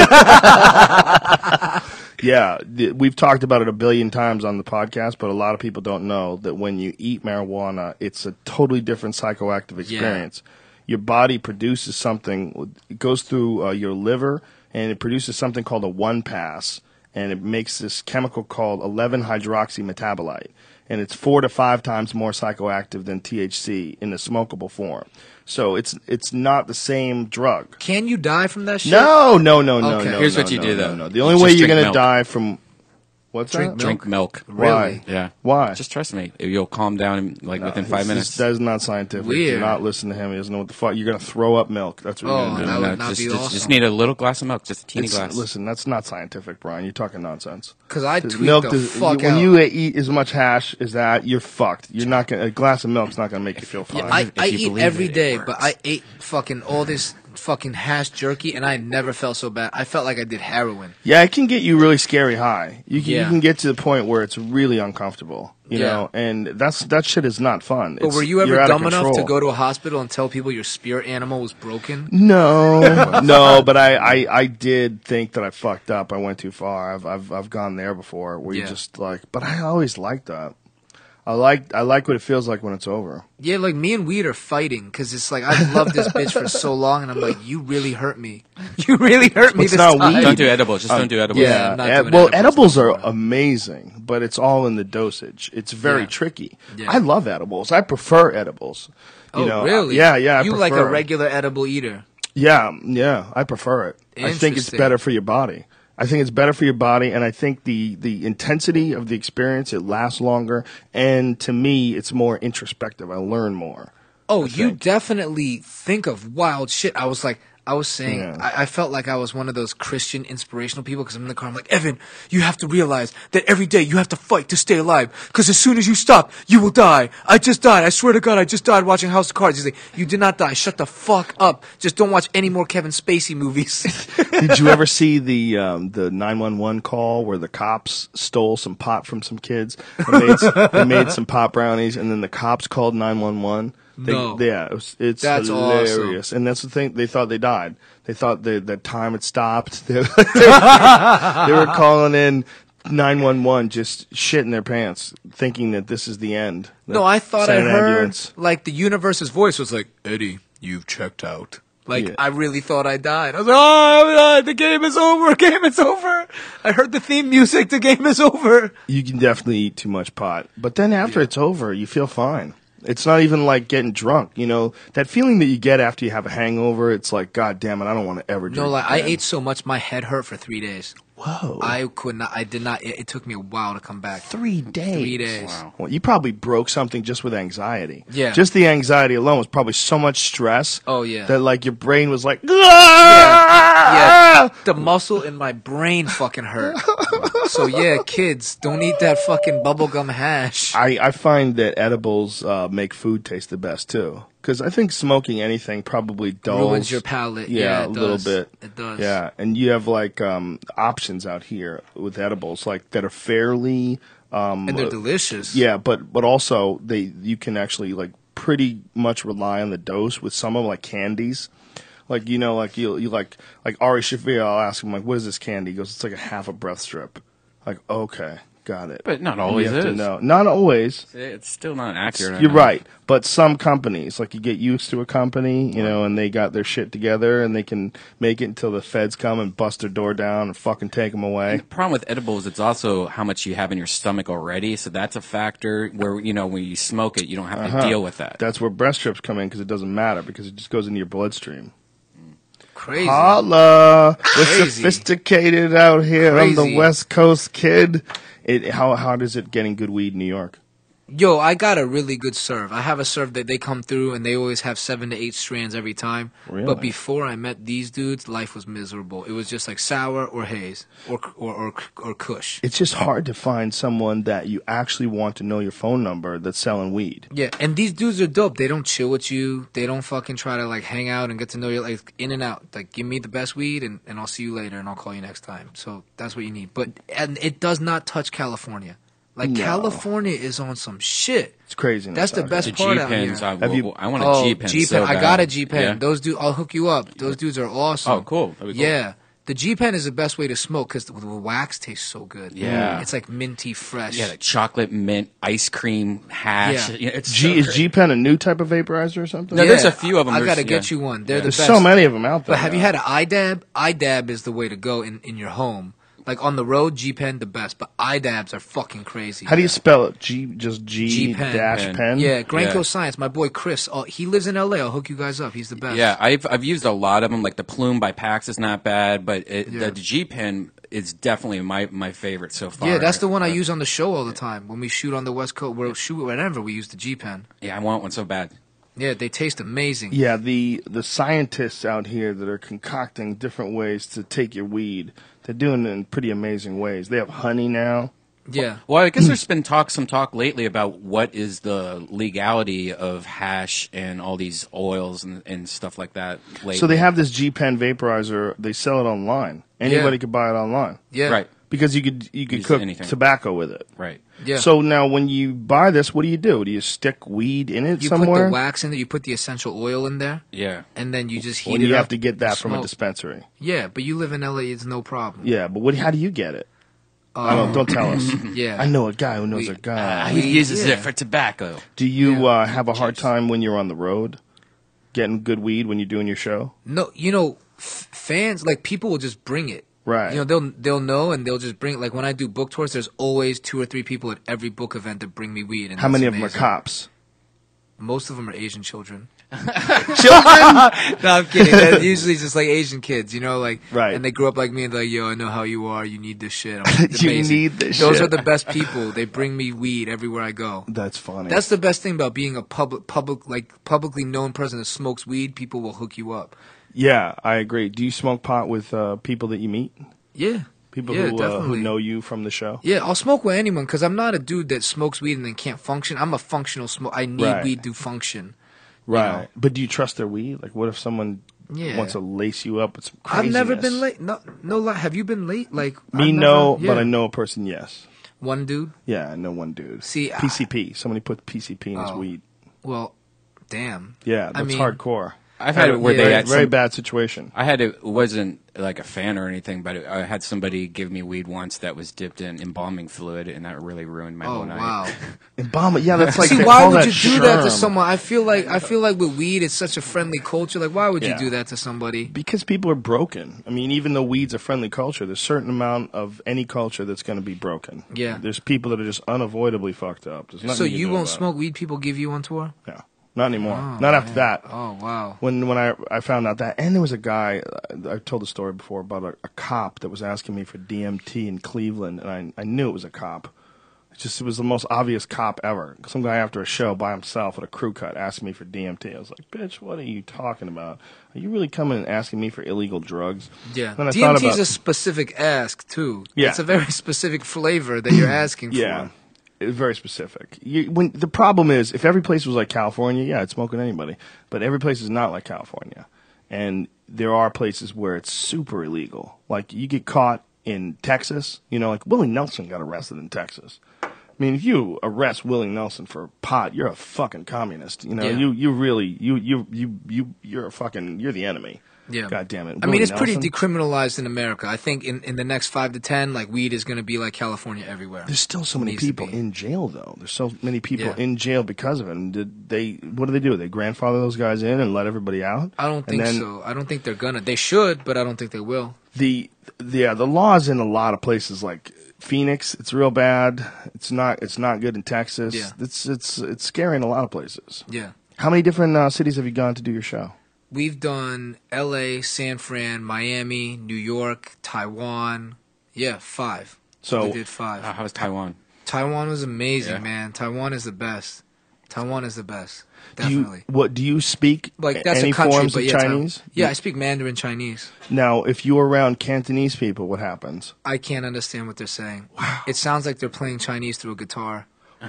Yeah, th- we've talked about it a billion times on the podcast, but a lot of people don't know that when you eat marijuana, it's a totally different psychoactive experience. Your body produces something, it goes through uh, your liver, and it produces something called a one-pass, and it makes this chemical called eleven hydroxy metabolite, and it's four to five times more psychoactive than T H C in the smokable form. So it's it's not the same drug. Can you die from that shit? No, no, no, no, Okay. no. Here's no, what you no, do, no, though. no. The You only just way you're drink going to milk. die from what's Drink that? milk. Drink milk. Why? Yeah. Why? Just trust me. You'll calm down in, like within five This- minutes. That is not scientific. Weird. Do not listen to him. He doesn't know what the fuck. You're going to throw up milk. That's what Oh, you're going to do. that No, would not just, be just, awesome. just need a little glass of milk, just a teeny It's- glass. Listen, that's not scientific, Brian. You're talking nonsense. Because I Does tweet milk the does- fuck when out. you eat as much hash as that, you're fucked. You're not going. A glass of milk's not going to make you feel fine. I, If I you eat believe every it, it day, works. but I ate fucking all this fucking hash jerky, and I never felt so bad. I felt like I did heroin. Yeah, it can get you really scary high. You can, Yeah. you can get to the point where it's really uncomfortable, you Yeah. know, and that's that shit is not fun. But It's- were you ever you're out of dumb enough to control. go to a hospital and tell people your spirit animal was broken? No, no, but I, I, I did think that I fucked up. I went too far. I've I've I've gone there before where you Yeah. just like, but I always liked that. I like I like what it feels like when it's over. Yeah, like me and Weed are fighting because it's like I've loved this bitch for so long, and I'm like, you really hurt me. You really hurt me It's this not time. weed. Don't do edibles. Just don't do edibles. yeah. not ed- doing well, edibles edibles are before. amazing, but it's all in the dosage. It's very Yeah. tricky. Yeah. I love edibles. I prefer edibles. You Oh, know, really? Yeah, yeah. I You like a prefer- regular edible eater. Yeah, yeah, I prefer it. I think it's Interesting. better for your body. I think it's better for your body, and I think the, the intensity of the experience, it lasts longer, and to me, it's more introspective. I learn more. Oh, I you think. definitely think of wild shit. I was like, I was saying, Yeah. I, I felt like I was one of those Christian inspirational people because I'm in the car. I'm like, Evan, you have to realize that every day you have to fight to stay alive because as soon as you stop, you will die. I just died. I swear to God, I just died watching House of Cards. He's like, you did not die. Shut the fuck up. Just don't watch any more Kevin Spacey movies. Did you ever see the um, the nine one one call where the cops stole some pot from some kids? They made, s- they made some pot brownies, and then the cops called nine one one. They, No. Yeah, it was, it's That's hilarious. And that's the thing. They thought they died. They thought the the time had stopped. They, they, were, they were calling in nine one one, just shitting their pants, thinking that this is the end. No, I thought I Sent an heard ambulance. like the universe's voice was like, Eddie, you've checked out. Like, Yeah. I really thought I died. I was like, oh, the game is over. Game is over. I heard the theme music. The game is over. You can definitely eat too much pot. But then after it's over, you feel fine. It's not even like getting drunk. You know, that feeling that you get after you have a hangover, it's like, God damn it, I don't want to ever drink No, like, I again. ate so much, my head hurt for three days. Whoa. I could not, I did not, it, it took me a while to come back. Three days. Three days. Wow. Well, you probably broke something just with anxiety. Yeah. Just the anxiety alone was probably so much stress. Oh, yeah. That like your brain was like, Yeah, the muscle in my brain fucking hurt. So yeah, kids, don't eat that fucking bubblegum hash. I, I find that edibles uh, make food taste the best too. Because I think smoking anything probably dulls. Ruins your palate. Yeah, Yeah, a it little does. bit. It does. Yeah, and you have like um, options out here with edibles like that are fairly. Um, And they're delicious. Yeah, but but also they you can actually like pretty much rely on the dose with some of them, like candies. Like you know, like you you like like Ari Shaffir. I'll ask him like, "What is this candy?" He goes, "It's like a half a breath strip." Like, okay, got it. But not You always have to is. know. Not always. It's still not accurate. I You're know. right, but some companies, like you get used to a company, you know, and they got their shit together, and they can make it until the feds come and bust their door down and fucking take them away. The problem with edibles, it's also how much you have in your stomach already. So that's a factor where, you know, when you smoke it, you don't have Uh-huh. to deal with that. That's where breast strips come in because it doesn't matter because it just goes into your bloodstream. Crazy. Holla, we're Crazy. sophisticated out here on the Crazy. West Coast, kid. It how hard is it getting good weed in New York? Yo, I got a really good serve. I have a serve that they come through and they always have seven to eight strands every time. Really? But before I met these dudes, life was miserable. It was just like sour or haze or or or, or kush. It's just hard to find someone that you actually want to know your phone number that's selling weed. Yeah, and these dudes are dope. They don't chill with you. They don't fucking try to like hang out and get to know you, like in and out. Like, give me the best weed and, and I'll see you later and I'll call you next time. So that's what you need. But and it does not touch California. Like, No. California is on some shit. It's crazy. That's the best The part out G-Pens, here. I, Have you- I want a Oh, G-Pen G-Pen. so I bad. got a G-Pen. Yeah. Those dudes, I'll hook you up. Those dudes are awesome. Oh, cool. That'd be cool. Yeah. The G-Pen is the best way to smoke because the, the wax tastes so good. Yeah. It's like minty fresh. Yeah, like chocolate mint ice cream hash. Yeah. Yeah, it's G so is great. G Pen a new type of vaporizer or something? No, there's a few of 'em. I There's- gotta get yeah. you one. They're Yeah. the There's best. so many of them out there. But have you now. had an iDab? iDab is the way to go in, in your home. Like on the road, G-Pen the best, but iDabs are fucking crazy. How do you spell it? G just G G-Pen. dash Pen. pen. Yeah, Granco Yeah. Science. My boy Chris. Oh, he lives in L A. I'll hook you guys up. He's the best. Yeah, I've I've used a lot of them. Like the Plume by Pax is not bad, but it, Yeah. the G Pen is definitely my, my favorite so far. Yeah, that's the one I Uh, use on the show all the time. When we shoot on the West Coast, we'll shoot whenever, we use the G-Pen. Yeah, I want one so bad. Yeah, they taste amazing. Yeah, the the scientists out here that are concocting different ways to take your weed, they're doing it in pretty amazing ways. They have honey now. Yeah. Well, I guess there's been talk, some talk lately about what is the legality of hash and all these oils and, and stuff like that. Lately. So they have this G Pen vaporizer. They sell it online. Anybody Yeah. could buy it online Yeah. right, because you could you could Use cook anything. tobacco with it. right. Yeah. So now when you buy this, what do you do? Do you stick weed in it you somewhere? put the wax in there, you put the essential oil in there, Yeah. and then you just heat When it you up have to get that and from a smoke. dispensary. Yeah, but you live in L A, it's no problem. Yeah, but what? How do you get it? I Um, don't. Don't tell us. Yeah. I know a guy who knows We- a guy. Uh, he uses yeah. it for tobacco. Do you Yeah. uh, have a hard Jeez. time when you're on the road getting good weed when you're doing your show? No, you know, f- fans, like, people will just bring it. Right. You know, they'll they'll know and they'll just bring it. Like, when I do book tours, there's always two or three people at every book event that bring me weed. And How that's many of them are amazing. cops? Most of them are Asian children. Children? No, I'm kidding. They're usually just like Asian kids, you know, like, Right. and they grew up like me and they're like, yo, I know how you are. You need this shit. I'm like, You amazing. need this Those shit. are the best people. They bring me weed everywhere I go. That's funny. That's the best thing about being a public, public, like publicly known person that smokes weed. People will hook you up. yeah, I agree. Do you smoke pot with uh, people that you meet? Yeah, People Yeah, who, uh, who definitely. know you from the show? yeah. I'll smoke with anyone because I'm not a dude that smokes weed and then can't function. I'm a functional smoke. I need Right. weed to function. Right. know. But do you trust their weed? Like, what if someone Yeah. wants to lace you up with some I've craziness? never been late. No, no lie. Have you been late? Like Me, I've no, never- but yeah. I know a person, yes. One dude. Yeah, I know one dude. See, P C P. Somebody put P C P in his Oh. weed. Well, damn. Yeah, I that's mean, hardcore. I've had it where Yeah. they very, had very some, bad situation. I had it, it wasn't like a fan or anything, but I had somebody give me weed once that was dipped in embalming fluid, and that really ruined my Oh whole night. wow! Embalming, yeah, that's like See, they why call would that you do that to sherm. someone? I feel like I feel like with weed, it's such a friendly culture. Like, why would you Yeah. do that to somebody? Because people are broken. I mean, even though weed's a friendly culture, there's a certain amount of any culture that's going to be broken. Yeah. There's people that are just unavoidably fucked up. There's nothing So you, can you do won't about smoke weed? People give you on tour? it. No, not anymore. Oh, not after man. that. Oh wow! When when I I found out that, and there was a guy, I told the story before about a, a cop that was asking me for D M T in Cleveland, and I I knew it was a cop. It just it was the most obvious cop ever. Some guy after a show by himself at a crew cut asked me for D M T. I was like, bitch, what are you talking about? Are you really coming and asking me for illegal drugs? Yeah, Then I D thought M T is about- a specific ask too. Yeah. It's a very specific flavor that you're asking Yeah. for. It's very specific. You, when the problem is, if every place was like California, yeah, I'd smoke with anybody. But every place is not like California, and there are places where it's super illegal. Like you get caught in Texas, you know, like Willie Nelson got arrested in Texas. I mean, if you arrest Willie Nelson for pot, you're a fucking communist. You know, Yeah. you you really you you you you you're a fucking you're the enemy. Yeah. God damn it. I mean, Willie it's pretty Nelson? decriminalized in America. I think in, in the next five to ten, like weed is going to be like California everywhere. There's still so many Needs to people be. in jail, though. There's so many people Yeah. in jail because of it. And did they? What do they do? They grandfather those guys in and let everybody out? I don't And think then so. I don't think they're gonna. They should, but I don't think they will. The yeah, the laws in a lot of places like Phoenix, it's real bad. It's not. It's not good in Texas. Yeah. It's it's it's scary in a lot of places. Yeah. How many different uh, cities have you gone to do your show? We've done L A, San Fran, Miami, New York, Taiwan. Yeah, five. So- we did five. Uh, how was Taiwan? Taiwan was amazing, Yeah. man. Taiwan is the best. Taiwan is the best. Do you, Definitely. what do you speak? Like that's any a country, forms but of yeah, Taiwan- Chinese? Yeah, I speak Mandarin Chinese. Now, if you're around Cantonese people, what happens? I can't understand what they're saying. It sounds like they're playing Chinese through a guitar.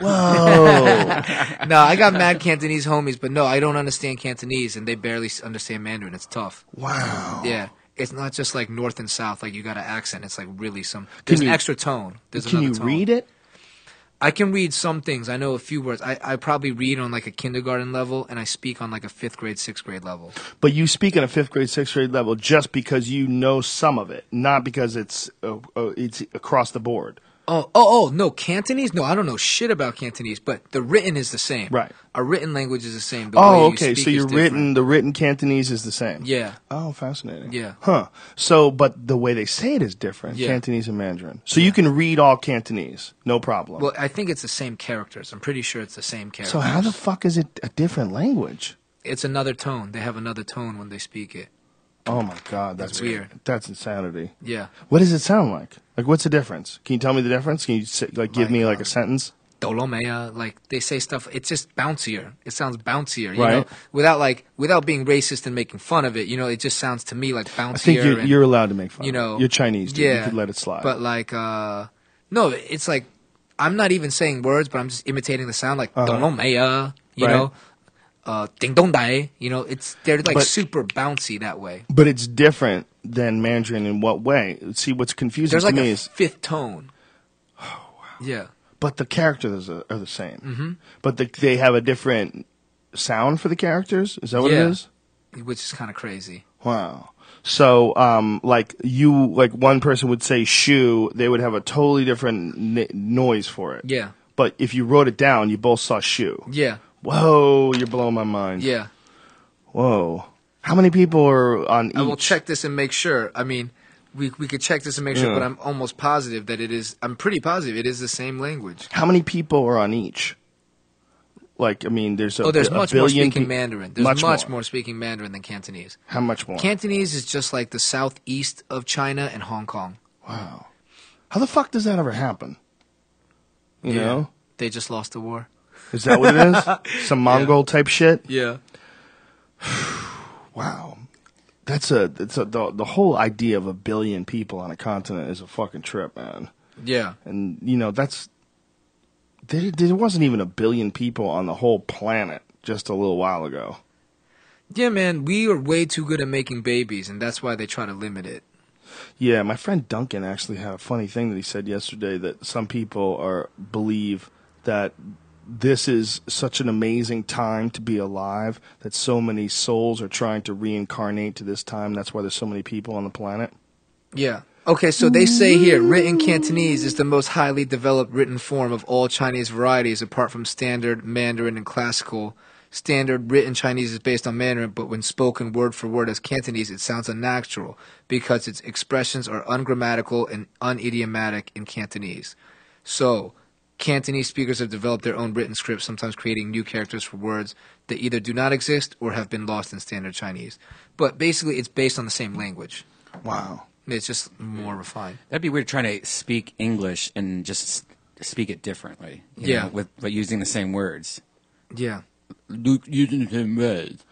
Whoa! No, I got mad Cantonese homies, but no, I don't understand Cantonese, and they barely s- understand Mandarin. It's tough. Wow! Yeah, it's not just like north and south, like you got an accent. It's like really some. There's you- an extra tone. There's Can you another tone. read it? I can read some things. I know a few words. I, I probably read on like a kindergarten level, and I speak on like a fifth grade, sixth grade level. But you speak on a fifth grade, sixth grade level just because you know some of it, not because it's uh, uh, it's across the board. Oh, oh, oh, no, Cantonese? No, I don't know shit about Cantonese, but the written is the same. Right. Our written language is the same. The way Oh, you okay. speak So is your different. written, the written Cantonese is the same. Yeah. Oh, fascinating. Yeah. Huh. So, but the way they say it is different. Yeah. Cantonese and Mandarin. So you can read all Cantonese, no problem. Well, I think it's the same characters. I'm pretty sure it's the same characters. so how the fuck is it a different language? It's another tone. They have another tone when they speak it. Oh my god, that's That's weird. That's insanity. Yeah. What does it sound like? Like, what's the difference? Can you tell me the difference? Can you say, like give Like, me like um, a sentence? Dolomea, like they say stuff. It's just bouncier. It sounds bouncier, you Right. know, without like without being racist and making fun of it. You know, it just sounds to me like bouncier. I think you're, and, you're allowed to make fun. you of it. know, you're Chinese, dude. Yeah, You could let it slide. But like, uh no, it's like I'm not even saying words, but I'm just imitating the sound, like Uh-huh. Dolomea, you Right. know, uh, Ding Dong Dai. You know, it's they're like But- super bouncy that way. But it's different than Mandarin in what way? See, what's confusing There's to like me a is, fifth tone. Oh wow. Yeah. but the characters are, are the same. Mm-hmm. But the, they have a different sound for the characters. Is that what Yeah. it is? Which is kind of crazy. Wow. So, um, like you, like one person would say shoe, they would have a totally different n- noise for it. Yeah. But if you wrote it down, you both saw shoe. Yeah. Whoa, you're blowing my mind. Yeah. Whoa. How many people are on each? I will check this and make sure. I mean, we we could check this and make sure, Yeah. but I'm almost positive that it is. I'm pretty positive it is the same language. How many people are on each? Like, I mean, there's a, Oh, there's a much more billion speaking pe- Mandarin. There's much, much, more. more. speaking Mandarin than Cantonese. How much more? Cantonese is just like the southeast of China and Hong Kong. Wow. How the fuck does that ever happen? You Yeah. know? They just lost the war. Is that what it is? Some Mongol type shit? Yeah. Wow. That's a, that's a the, the whole idea of a billion people on a continent is a fucking trip, man. Yeah. And, you know, that's. There, there wasn't even a billion people on the whole planet just a little while ago. Yeah, man, we are way too good at making babies, and that's why they try to limit it. Yeah, my friend Duncan actually had a funny thing that he said yesterday that some people are believe that this is such an amazing time to be alive, that so many souls are trying to reincarnate to this time. That's why there's so many people on the planet. Yeah. Okay, so they say here, written Cantonese is the most highly developed written form of all Chinese varieties, apart from standard Mandarin and classical. Standard written Chinese is based on Mandarin, but when spoken word for word as Cantonese, it sounds unnatural because its expressions are ungrammatical and unidiomatic in Cantonese. So, Cantonese speakers have developed their own written scripts, sometimes creating new characters for words that either do not exist or have been lost in standard Chinese. But basically, it's based on the same language. Wow. It's just more refined. That'd be weird trying to speak English and just speak it differently. you Yeah. know, with but using the same words. Yeah. Using the same words.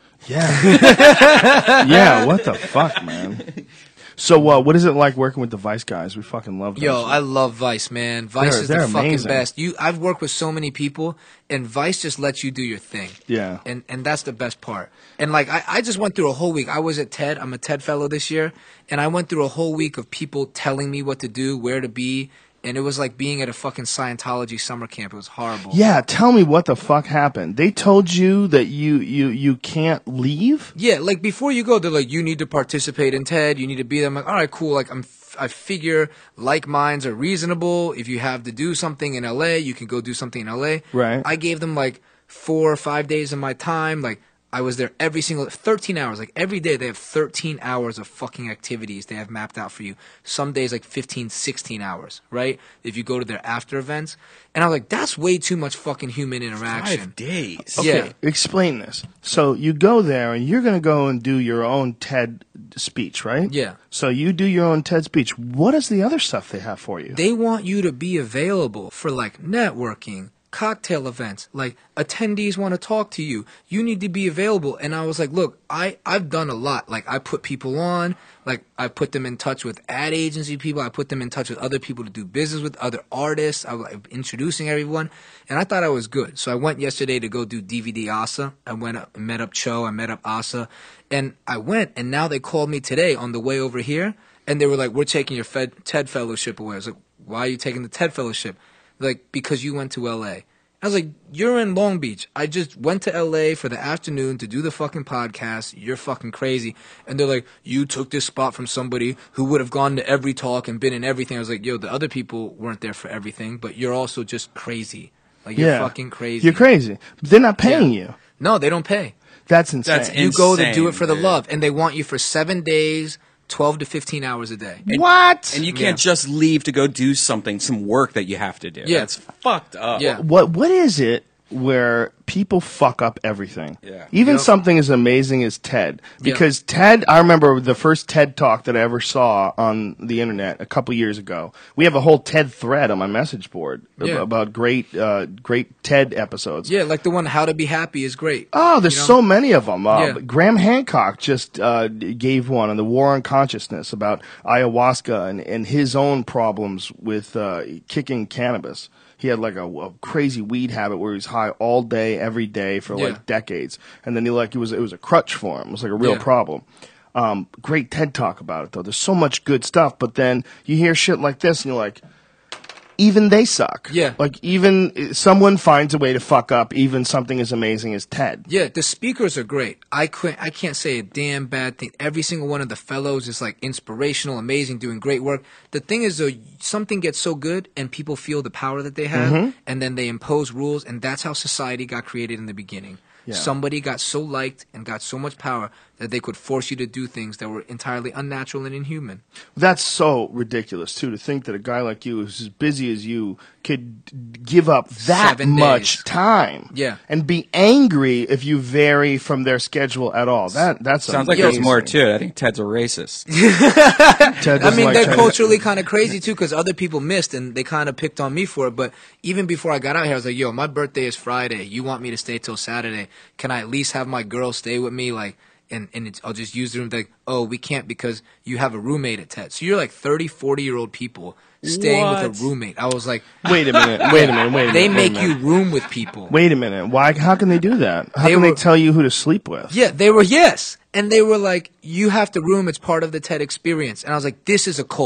Yeah. Yeah, what the fuck, man? So, uh, what is it like working with the Vice guys? We fucking love them. Yo, I love Vice, man. Vice They're- is the they're fucking amazing. best. You, I've worked with so many people, and Vice just lets you do your thing. Yeah. And and that's the best part. And like, I, I just went through a whole week. I was at TED. I'm a TED fellow this year, and I went through a whole week of people telling me what to do, where to be, and it was like being at a fucking Scientology summer camp. It was horrible. Yeah, tell me what the fuck happened. They told you that you, you, you can't leave? Yeah, like before you go, they're like, you need to participate in TED. You need to be there. I'm like, all right, cool. Like I'm, I figure like minds are reasonable. If you have to do something in L A, you can go do something in L A. Right. I gave them like four or five days of my time. Like I was there every single thirteen hours. Like every day they have thirteen hours of fucking activities they have mapped out for you. Some days like fifteen, sixteen hours, right? If you go to their after events. And I was like, that's way too much fucking human interaction. Five days. Okay, Yeah. explain this. So you go there and you're going to go and do your own TED speech, right? Yeah. So you do your own TED speech. What is the other stuff they have for you? They want you to be available for like networking, cocktail events, like attendees want to talk to you. You need to be available. And I was like, look, I, I've done a lot. Like I put people on, like I put them in touch with ad agency people. I put them in touch with other people to do business with, other artists. I was like, introducing everyone. And I thought I was good. So I went yesterday to go do D V D Asa. I went up, met up Cho. I met up Asa. And I went, and now they called me today on the way over here. And they were like, we're taking your Fed, TED fellowship away. I was like, why are you taking the TED fellowship? Like, because you went to L A. I was like, you're in Long Beach. I just went to L A for the afternoon to do the fucking podcast. You're fucking crazy. And they're like, you took this spot from somebody who would have gone to every talk and been in everything. I was like, yo, the other people weren't there for everything, but you're also just crazy. Like, you're yeah. fucking crazy. You're crazy. But they're not paying you. No, they don't pay. That's insane. That's You go to do Insane, it for the dude. love. And they want you for seven days, twelve to fifteen hours a day. what? And you can't Yeah. just leave to go do something, some work that you have to do. Yeah. That's fucked up. Yeah. What What is it where people fuck up everything? Yeah. Even Yep. something as amazing as TED. Because TED, I remember the first TED talk that I ever saw on the internet a couple years ago. We have a whole TED thread on my message board ab- Yeah. about great, uh, great TED episodes. Yeah, like the one, How to Be Happy is great. Oh, there's You know? so many of them. Uh, Yeah. Graham Hancock just uh, gave one on the war on consciousness about ayahuasca and, and his own problems with uh, kicking cannabis. He had like a, a crazy weed habit where he was high all day, every day for Yeah. like decades, and then he like it was it was a crutch for him. It was like a real Yeah. problem. Um, great TED talk about it though. There's so much good stuff, but then you hear shit like this, and you're like, even they suck. Yeah. Like even someone finds a way to fuck up even something as amazing as TED. Yeah, the speakers are great. I couldn't, I can't say a damn bad thing. Every single one of the fellows is like inspirational, amazing, doing great work. The thing is though, something gets so good and people feel the power that they have, Mm-hmm. and then they impose rules, and that's how society got created in the beginning. Yeah. Somebody got so liked and got so much power that they could force you to do things that were entirely unnatural and inhuman. That's so ridiculous too, to think that a guy like you, who's as busy as you, could d- give up that Seven much days. time, Yeah. and be angry if you vary from their schedule at all. That that's Sounds like amazing. there's more to it. I think Ted's a racist. Ted I doesn't mean, like they're Chinese- culturally kind of crazy too, because other people missed and they kind of picked on me for it. But even before I got out here, I was like, "Yo, my birthday is Friday. You want me to stay till Saturday? Can I at least have my girl stay with me? Like, and and it's, I'll just use the room." Like, oh, we can't because you have a roommate at TED. So you're like thirty, forty year old people staying What? with a roommate. I was like, Wait a minute. Wait a minute. Wait a minute. they wait a make minute. you room with people. Wait a minute. Why? How can they do that? How They can were- they tell you who to sleep with? Yeah, they were, yes. And they were like, you have to room, it's part of the TED experience. And I was like, this is a cult.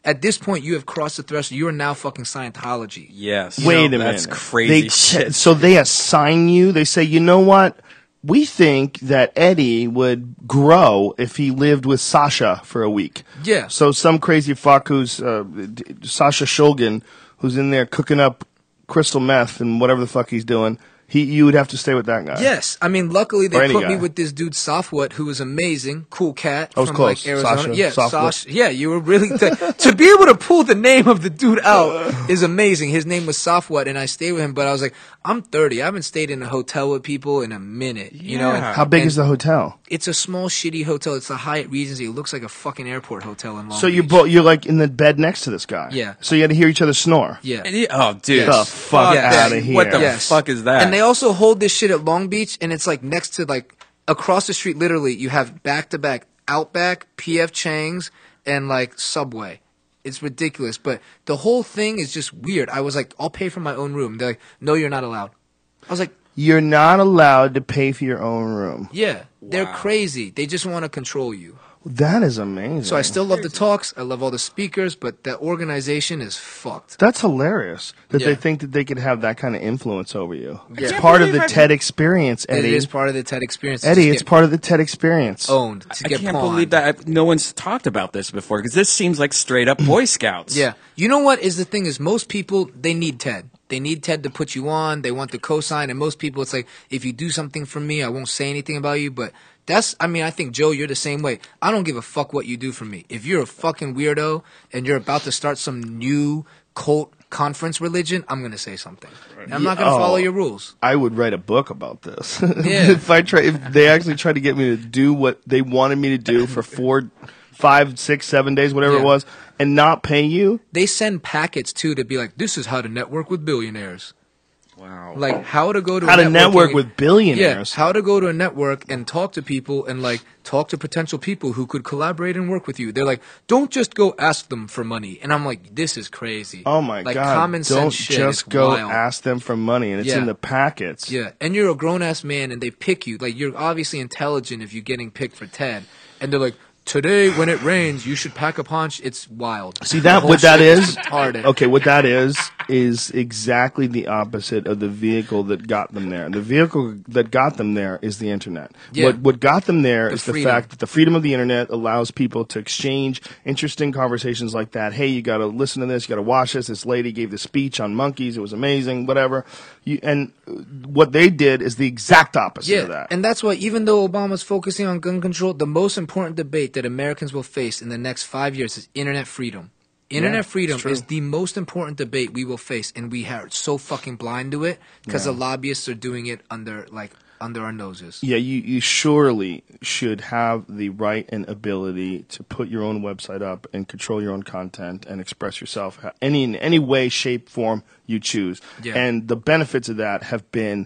At this point, you have crossed the threshold. You are now fucking Scientology. Yes. Wait You know, a that's minute. crazy They, shit. So they assign you. They say, you know what? We think that Eddie would grow if he lived with Sasha for a week. Yeah. So some crazy fuck who's uh, d- Sasha Shulgin, who's in there cooking up crystal meth and whatever the fuck he's doing. He, you would have to stay with that guy. Yes, I mean, luckily Or they any put me guy. with this dude Safwat, who was amazing, cool cat I was from close. like Arizona. Sasha, yeah, Safwat. Sasha. Yeah, you were really to, to be able to pull the name of the dude out is amazing. His name was Safwat, and I stayed with him. But I was like, I'm thirty. I haven't stayed in a hotel with people in a minute. You know, Yeah. How big And is the hotel? It's a small, shitty hotel. It's the Hyatt Regency. It looks like a fucking airport hotel in Long So you're Beach. both you're like in the bed next to this guy. Yeah. So you had to hear each other snore. Yeah. And he- Oh, dude. The fuck Yes. out of here. What the Yes. fuck is that? And they also hold this shit at Long Beach, and it's like next to like across the street. Literally, you have back to back Outback, P F Chang's, and like Subway. It's ridiculous, but the whole thing is just weird. I was like, I'll pay for my own room. They're like, no, you're not allowed. I was like, You're not allowed to pay for your own room. yeah, they're Wow. crazy. They just want to control you. That is amazing. So I still love the talks. I love all the speakers, but the organization is fucked. That's hilarious that they Yeah. think that they could have that kind of influence over you. It's can't part of the believe I've- TED experience, It Eddie. is part of the TED experience. to Eddie, just it's get part of the TED experience. owned to I get can't pawned. believe that I, no one's talked about this before because this seems like straight up Boy Scouts. Yeah. You know what is the thing is most people, they need TED. They need TED to put you on. They want the cosign. And most people, it's like, if you do something for me, I won't say anything about you. But that's, I mean, I think, Joe, you're the same way. I don't give a fuck what you do for me. If you're a fucking weirdo and you're about to start some new cult conference religion, I'm going to say something. And I'm not going to Oh. follow your rules. I would write a book about this. Yeah. if I try, if they actually tried to get me to do what they wanted me to do for four, five, six, seven days, whatever Yeah. it was, and not pay you, They send packets, too, to be like, this is how to network with billionaires. Wow. Like, how to go to how a to network networking- with billionaires. Yeah, how to go to a network and talk to people and like talk to potential people who could collaborate and work with you. They're like, don't just go ask them for money. And I'm like, this is crazy. Oh my like, god! Common sense Don't shit just is go wild. ask them for money, and it's Yeah. in the packets. Yeah, and you're a grown ass man and they pick you. Like you're obviously intelligent if you're getting picked for TED. And they're like, today when it rains, you should pack a punch. It's wild. See The that whole what that shit is? retarded. Okay, what that is is exactly the opposite of the vehicle that got them there. The vehicle that got them there is the internet. Yeah. What what got them there The is the freedom. fact that the freedom of the internet allows people to exchange interesting conversations like that. Hey, you got to listen to this. You got to watch this. This lady gave this speech on monkeys. It was amazing. Whatever. You, and uh, what they did is the exact opposite Yeah, of that. and that's why even though Obama's focusing on gun control, the most important debate that Americans will face in the next five years is internet freedom. Internet Yeah, freedom it's true. is the most important debate we will face, and we are so fucking blind to it because the lobbyists are doing it under like under our noses. Yeah, you, you surely should have the right and ability to put your own website up and control your own content and express yourself ha- any in any way, shape, form you choose. Yeah. And the benefits of that have been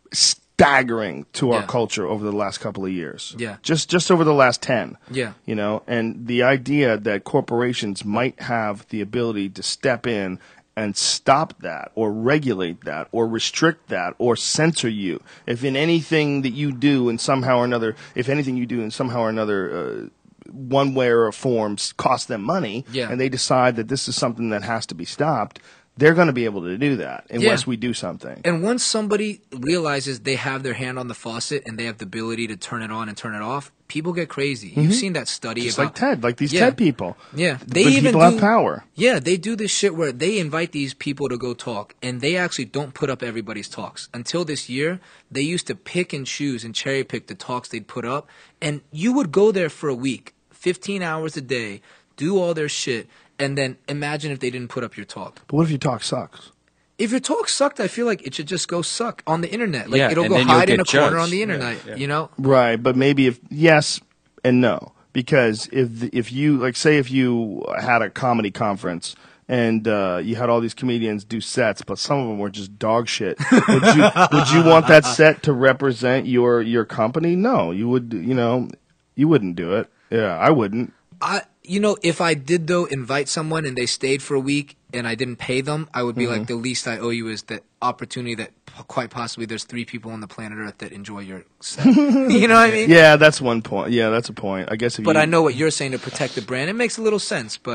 staggering to our Yeah. culture over the last couple of years. Yeah. Just just over the last ten. Yeah. You know, and the idea that corporations might have the ability to step in and stop that or regulate that or restrict that or censor you if in anything that you do and somehow or another if anything you do in somehow or another uh, one way or form s- costs them money Yeah. and they decide that this is something that has to be stopped, they're going to be able to do that unless Yeah. we do something. And once somebody realizes they have their hand on the faucet and they have the ability to turn it on and turn it off, people get crazy. You've seen that study Mm-hmm. Just about like TED, like these Yeah. TED people. Yeah, they But even people do, have power. Yeah, they do this shit where they invite these people to go talk, and they actually don't put up everybody's talks. Until this year, they used to pick and choose and cherry pick the talks they'd put up, and you would go there for a week, fifteen hours a day, do all their shit, and then imagine if they didn't put up your talk. But what if your talk sucks? If your talk sucked, I feel like it should just go suck on the internet. Like Yeah, it'll and go then you'll hide in a get corner on judged. the Yeah, internet. yeah. You know? Right, but maybe if yes and no, because if the, if you like say if you had a comedy conference and uh, you had all these comedians do sets, but some of them were just dog shit, would you would you want that set to represent your your company? No, you would. You know, you wouldn't do it. Yeah, I wouldn't. I, you know, if I did though invite someone and they stayed for a week and I didn't pay them, I would be like, the least I owe you is that opportunity that p- quite possibly there's three people on the planet Earth that enjoy your set. You know what I mean? Yeah, that's one point. Yeah, that's a point. I guess if But you, I know what you're saying to protect the brand. It makes a little sense, but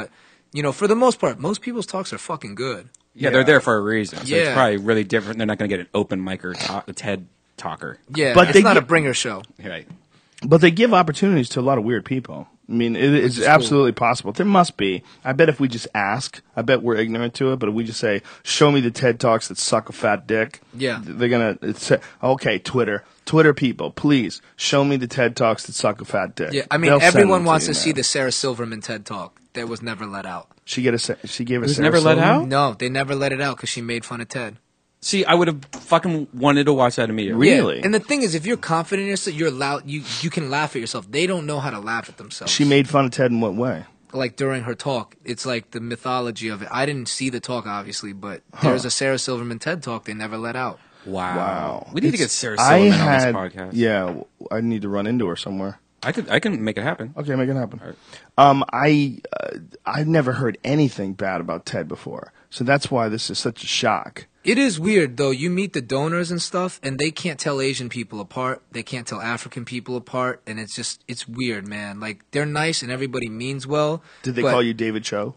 you know, for the most part, most people's talks are fucking good. Yeah, they're there for a reason. So Yeah. it's probably really different. They're not going to get an open micer, talk, a TED talker. Yeah, But it's they not get- a bringer show. Right. But they give opportunities to a lot of weird people. I mean, it, it's is absolutely possible. There must be. I bet if we just ask, I bet we're ignorant to it. But if we just say, "Show me the TED Talks that suck a fat dick," Yeah. they're gonna it's, okay. Twitter, Twitter people, please show me the TED Talks that suck a fat dick. Yeah, I mean, They'll send everyone them wants you, to see man. the Sarah Silverman TED Talk that was never let out. She get a. Sa- She gave a. was Sarah never let Silverman? out? No, they never let it out because she made fun of Ted. See, I would have fucking wanted to watch that immediately. Really? Yeah. And the thing is, if you're confident in yourself, you're allowed. You you can laugh at yourself. They don't know how to laugh at themselves. She made fun of Ted in what way? like during her talk. It's like the mythology of it. I didn't see the talk obviously, but there's a Sarah Silverman TED talk they never let out. Wow. Wow. We need to It's- get Sarah I Silverman had, on this podcast. Yeah, I need to run into her somewhere. I could. I can make it happen. Okay, make it happen. Um, I uh, I've never heard anything bad about Ted before, so that's why this is such a shock. It is weird though. You meet the donors and stuff, and they can't tell Asian people apart. They can't tell African people apart, and it's just it's weird, man. Like they're nice and everybody means well. Did they but- call you David Cho?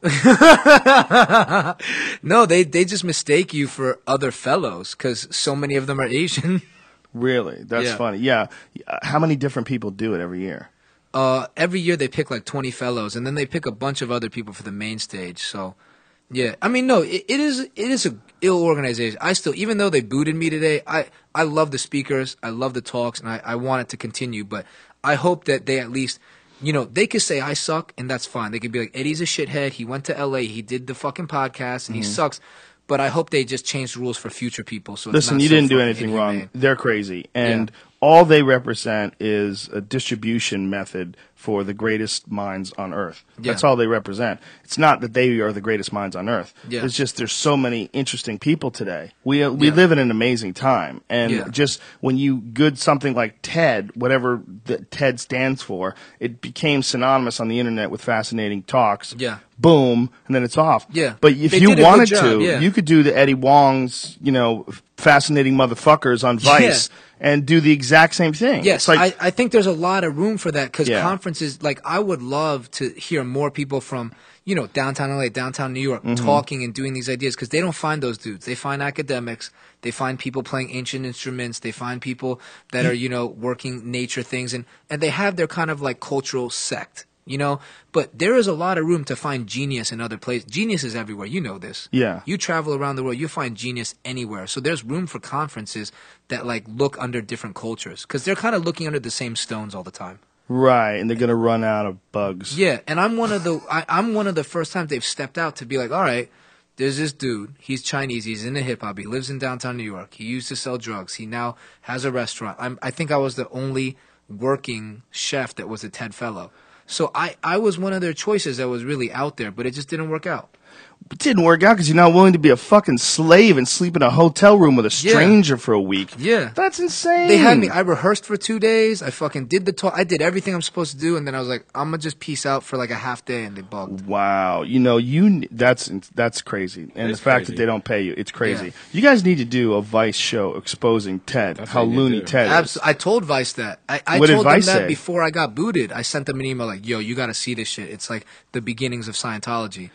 No, they they just mistake you for other fellows because so many of them are Asian. Really? That's Yeah. funny. Yeah. Uh, How many different people do it every year? Uh, every year they pick like twenty fellows, and then they pick a bunch of other people for the main stage. So, yeah, I mean, no, it, it is it is a ill organization. I still, even though they booted me today, I I love the speakers, I love the talks, and I I want it to continue. But I hope that they at least, you know, they could say I suck, and that's fine. They could be like, Eddie's a shithead. He went to L A. He did the fucking podcast, and he sucks. But I hope they just change the rules for future people. So it's Listen, not you so didn't do fucking anything inhumane. wrong. They're crazy. And all they represent is a distribution method for the greatest minds on earth. That's Yeah. all they represent. It's not that they are the greatest minds on earth. Yeah. It's just there's so many interesting people today. We uh, we Yeah. live in an amazing time. And Yeah. just when you good something like TED, whatever that TED stands for, it became synonymous on the internet with fascinating talks. Yeah. Boom, and then it's off. Yeah. But if They you did a good wanted job, to, yeah. you could do the Eddie Wong's, you know, fascinating motherfuckers on Vice and do the exact same thing. Yes, It's like, I, I think there's a lot of room for that because Yeah. conferences, like I would love to hear more people from, you know, downtown L A, downtown New York, Mm-hmm. talking and doing these ideas because they don't find those dudes. They find academics. They find people playing ancient instruments. They find people that are, you know, working nature things and, and they have their kind of like cultural sect. You know, but there is a lot of room to find genius in other places. Genius is everywhere. You know this. Yeah. You travel around the world, you find genius anywhere. So there's room for conferences that like look under different cultures because they're kind of looking under the same stones all the time. right, and they're going to run out of bugs. Yeah, and I'm one of the I, I'm one of the first times they've stepped out to be like, all right, there's this dude. He's Chinese. He's into hip hop. He lives in downtown New York. He used to sell drugs. He now has a restaurant. I'm, I think I was the only working chef that was a TED Fellow. So I, I was one of their choices that was really out there, but it just didn't work out. It didn't work out because you're not willing to be a fucking slave and sleep in a hotel room with a stranger for a week. Yeah. That's insane. They had me. I rehearsed for two days. I fucking did the talk. I did everything I'm supposed to do, and then I was like, I'm gonna just peace out for like a half day, and they bugged. Wow, you know, you that's that's crazy, and the is fact crazy. that they don't pay you, it's crazy. Yeah. You guys need to do a Vice show exposing Ted, That's how what you need loony to do. Ted is. Abs- I told Vice that. I, I What did told them Vice that say? before I got booted. I sent them an email like, "Yo, you got to see this shit. It's like the beginnings of Scientology."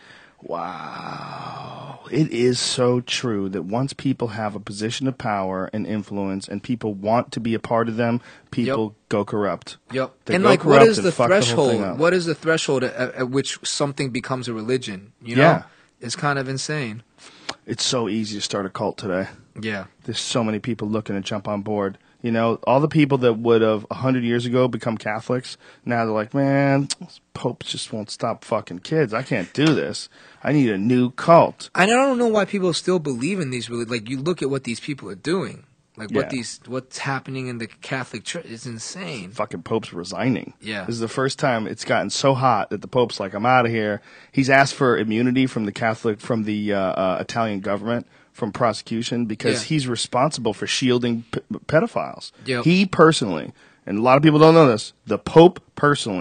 Wow. It is so true that once people have a position of power and influence and people want to be a part of them, people Yep. go corrupt. Yep. They and go like, what corrupt is and the fuck the whole thing threshold? up. What is the threshold at, at which something becomes a religion? You know, Yeah. it's kind of insane. It's so easy to start a cult today. Yeah. There's so many people looking to jump on board. You know, all the people that would have a hundred years ago become Catholics, now they're like, man, popes just won't stop fucking kids. I can't do this. I need a new cult. I don't know why people still believe in these. Really, like you look at what these people are doing, like Yeah. what these what's happening in the Catholic Church is insane. Fucking Pope's resigning. Yeah. This is the first time it's gotten so hot that the Pope's like, I'm out of here. He's asked for immunity from the Catholic, from the uh, uh, Italian government, from prosecution, because Yeah. he's responsible for shielding p- pedophiles. Yep. He personally, and a lot of people don't know this, the Pope personally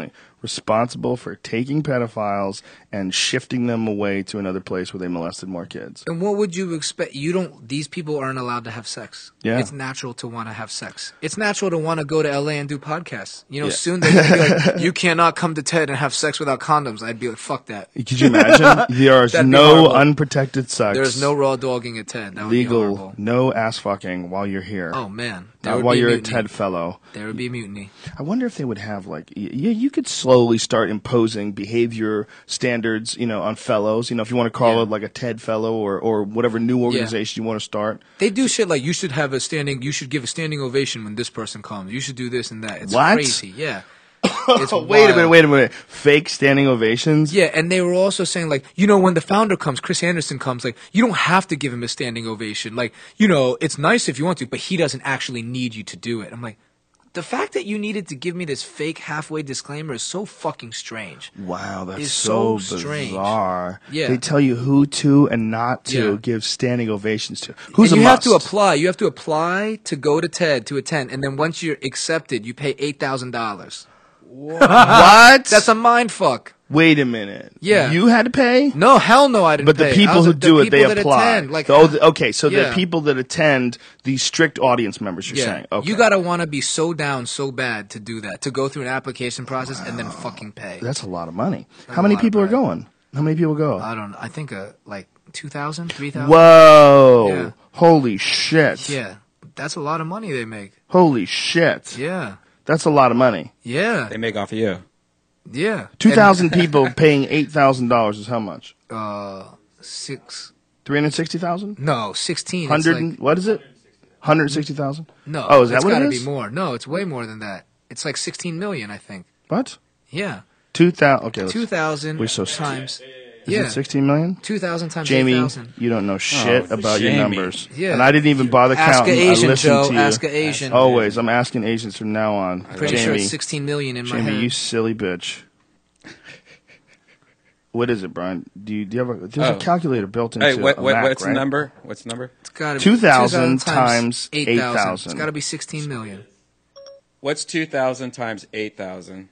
responsible for taking pedophiles and shifting them away to another place where they molested more kids. And what would you expect? You don't. These people aren't allowed to have sex. Yeah. It's natural to want to have sex. It's natural to want to go to L A and do podcasts. You know, Yeah. soon they're gonna be like, you cannot come to TED and have sex without condoms. I'd be like, fuck that. Could you imagine? There's That'd be no horrible. unprotected sex. There's no raw dogging at TED. That would be legal, horrible. no ass fucking while you're here. Oh man, there Not would while be you're a mutiny. TED fellow. There would be mutiny. I wonder if they would have like, y- yeah, you could slowly start imposing behavior standards, you know, on fellows. You know, if you want to call Yeah. it like a TED fellow or, or whatever new organization you want to start. They do shit like you should have a standing. You should give a standing ovation when this person comes. You should do this and that. It's What? crazy. Yeah. It's Oh, wait a wild. minute, wait a minute. Fake standing ovations? Yeah, and they were also saying, like, you know, when the founder comes, Chris Anderson comes, like, you don't have to give him a standing ovation. Like, you know, it's nice if you want to, but he doesn't actually need you to do it. I'm like, the fact that you needed to give me this fake halfway disclaimer is so fucking strange. Wow, that's It's so, so strange. bizarre. Yeah. They tell you who to and not to Yeah. give standing ovations to. Who's and a you must? have to apply. You have to apply to go to TED to attend, and then once you're accepted, you pay eight thousand dollars. What? That's a mind fuck. Wait a minute. Yeah. You had to pay? No, hell no, I didn't But the pay. I people was- who the do it, they people that apply. attend, like, oh, th- okay, so the Yeah. people that attend, these strict audience members, you're yeah, saying. Okay. you gotta want to be so down so bad to do that, to go through an application process and then fucking pay. That's a lot of money. That's How a many lot of people are bread. going? How many people go? I don't know. I think uh, like two thousand, three thousand. Whoa. Yeah. Holy shit. Yeah, that's a lot of money they make. Holy shit. Yeah, That's a lot of money. yeah, They make off of you. yeah. two thousand people paying eight thousand dollars is how much? And, uh, six. three hundred sixty thousand? No, sixteen. one It's hundred, like, what is it? one hundred sixty thousand? no. Oh, is that it's what it gotta is? be more. No, it's way more than that. It's like sixteen million, I think. What? Yeah, two thousand. Okay, let's, two thousand we're so- times. is Yeah, it sixteen million? two thousand times Jamie, eight thousand. you don't know shit Oh, about your Jamie. numbers. Yeah. And I didn't even bother Ask a counting. Asian, I listened Joe. to you. Ask a Asian. Always. I'm asking Asians from now on. Pretty Jamie, sure it's sixteen million in my Jamie, head. you silly bitch. What is it, Brian? Do you, do you have a, there's Oh. a calculator built into Hey, what, a what, Mac, what's right? the number? What's the number? It's gotta be two thousand times times eight eight thousand. thousand. It's got to be sixteen million. What's two thousand times eight thousand?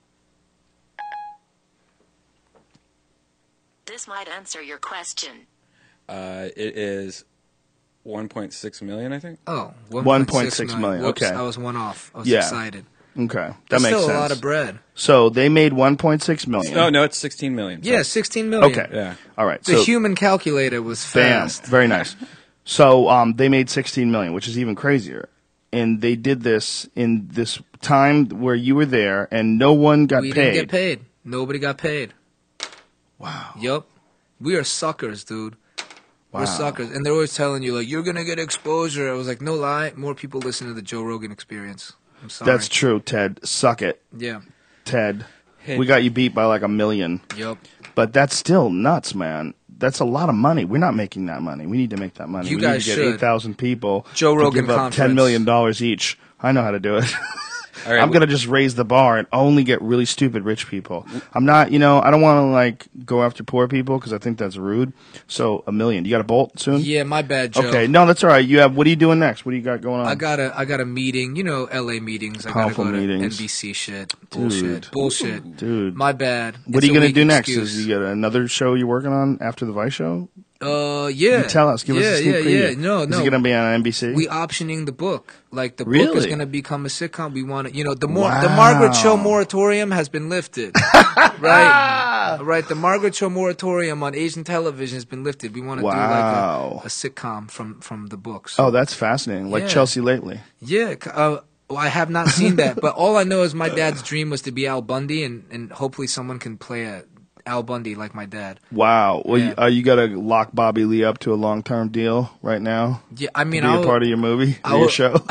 This might answer your question. Uh, it is one point six million, I think. Oh, one point six million. Whoops, Okay. I was one off. I was Yeah. excited. Okay. That That's makes still sense. a lot of bread. So they made one point six million. No, no, it's sixteen million. Yeah, sixteen million. Okay. Yeah. All right. The so human calculator was bam. fast. Very nice. So um, they made sixteen million, which is even crazier. And they did this in this time where you were there, and no one got we paid. didn't get paid. Nobody got paid. Wow. Yup. We are suckers, dude. Wow. We're suckers. And they're always telling you, like, you're going to get exposure. I was like, no lie. More people listen to the Joe Rogan Experience. I'm sorry. That's true, Ted. Suck it, Yeah. Ted. Hey. We got you beat by like a million. Yup. But that's still nuts, man. That's a lot of money. We're not making that money. We need to make that money. You we guys need to get should. eight thousand people Joe to Rogan give up Conference. ten million dollars each. I know how to do it. All right, I'm going to just raise the bar and only get really stupid rich people. I'm not, you know, I don't want to like go after poor people because I think that's rude. So a million. You got a bolt soon? Yeah, my bad, Joe. Okay. No, that's all right. You have, what are you doing next? What do you got going on? I got a I got a meeting, you know, L A meetings. I Powerful gotta go meetings. to N B C shit. Bullshit. Dude. Bullshit. Dude. My bad. What It's are you a going to weak do next? excuse. Is you got another show you're working on after the Vice show? Uh yeah. You tell us. Give yeah, us a sneak yeah, preview. yeah. No, Is no. it going to be on N B C? We optioning the book. Like the book Really? is going to become a sitcom. We want to, you know, the more Wow. the Margaret Cho moratorium has been lifted, right? Right. The Margaret Cho moratorium on Asian television has been lifted. We want to Wow. do like a, a sitcom from from the books. Oh, that's fascinating. Like Yeah. Chelsea Lately. Yeah, c- uh, well, I have not seen that, but all I know is my dad's dream was to be Al Bundy, and, and hopefully someone can play a Al Bundy like my dad. Wow. Well, Yeah. you, are you got to lock Bobby Lee up to a long-term deal right now? Yeah, I To mean, be I a was, part of your movie I or your will- show?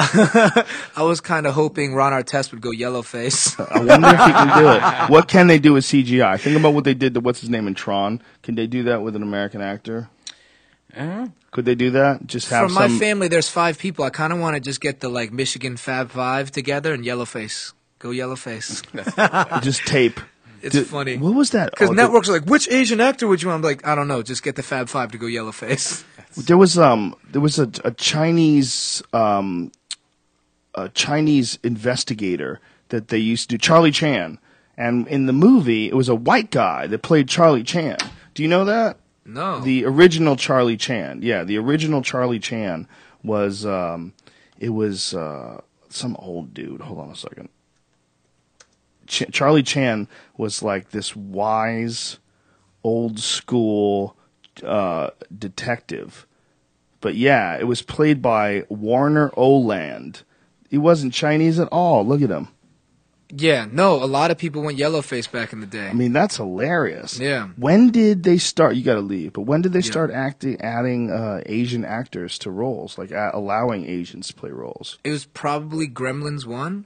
I was kind of hoping Ron Artest would go yellow face. I wonder if he can do it. What can they do with C G I? Think about what they did to what's his name in Tron. Can they do that with an American actor? Uh, Could they do that? Just have For my some. family, there's five people. I kind of want to just get the like Michigan Fab Five together and yellow face. Go yellow face. just tape. It's Did- funny. What was that? Because Oh, networks are like, which Asian actor would you want? I'm like, I don't know. Just get the Fab Five to go yellow face. There was um there was a, a Chinese um a Chinese investigator that they used to do, Charlie Chan, And in the movie, it was a white guy that played Charlie Chan. Do you know that? No. The original Charlie Chan. Yeah, the original Charlie Chan was, um, it was uh, some old dude. Hold on a second. Ch- Charlie Chan was like this wise, old school uh, detective. But yeah, it was played by Warner Oland. He wasn't Chinese at all. Look at him. Yeah, no, a lot of people went yellowface back in the day. I mean, that's hilarious. Yeah. When did they start? You got to leave. But when did they Yeah. start acting, adding uh, Asian actors to roles, like a- allowing Asians to play roles? It was probably Gremlins one.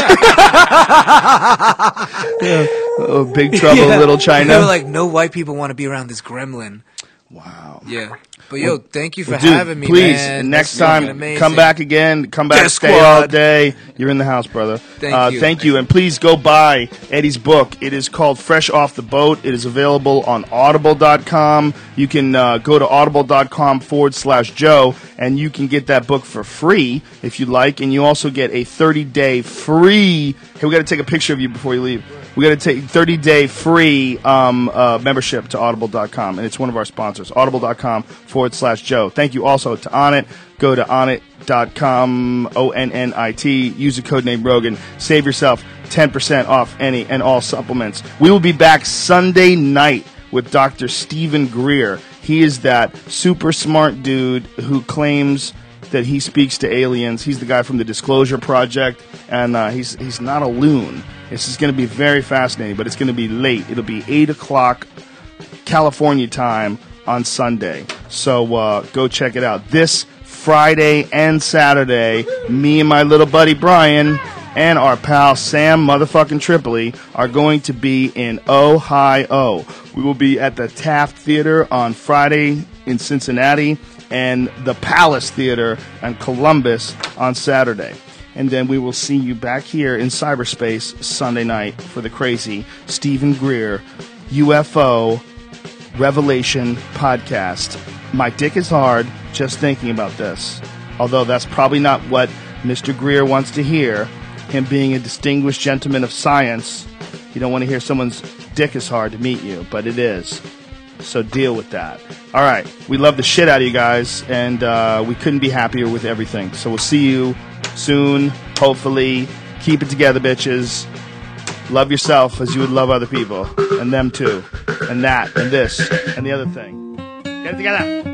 Oh, Big Trouble in Little China. They were like, no white people want to be around this gremlin. Wow. Yeah. But yo, thank you for Well, dude, having me, please, man. next That's fucking time, amazing. come back again. Come back, Death stay all Squad. day. You're in the house, brother. Thank uh, you. Thank you, and please go buy Eddie's book. It is called Fresh Off the Boat. It is available on audible dot com. You can uh, go to audible dot com forward slash Joe, and you can get that book for free if you'd like. And you also get a thirty-day free. Hey, we got to take a picture of you before you leave. We got to take thirty-day free um, uh, membership to audible dot com, and it's one of our sponsors, audible dot com forward slash Joe. Thank you also to Onnit. Go to onnit dot com, O N N I T. Use the code name Rogan. Save yourself ten percent off any and all supplements. We will be back Sunday night with Doctor Stephen Greer. He is that super smart dude who claims that he speaks to aliens. He's the guy from the Disclosure Project, and uh, he's he's not a loon. This is going to be very fascinating, but it's going to be late. It'll be eight o'clock California time on Sunday. So uh, go check it out. This Friday and Saturday, me and my little buddy Brian and our pal Sam motherfucking Tripoli are going to be in Ohio. We will be at the Taft Theater on Friday in Cincinnati and the Palace Theater in Columbus on Saturday. And then we will see you back here in cyberspace Sunday night for the crazy Stephen Greer U F O Revelation podcast. My dick is hard just thinking about this. Although that's probably not what Mister Greer wants to hear. Him being a distinguished gentleman of science, you don't want to hear someone's dick is hard to meet you, but it is. So deal with that. All right. We love the shit out of you guys, and uh, we couldn't be happier with everything. So we'll see you soon, hopefully. Keep it together, bitches. Love yourself as you would love other people, and them too, and that, and this, and the other thing. Get it together.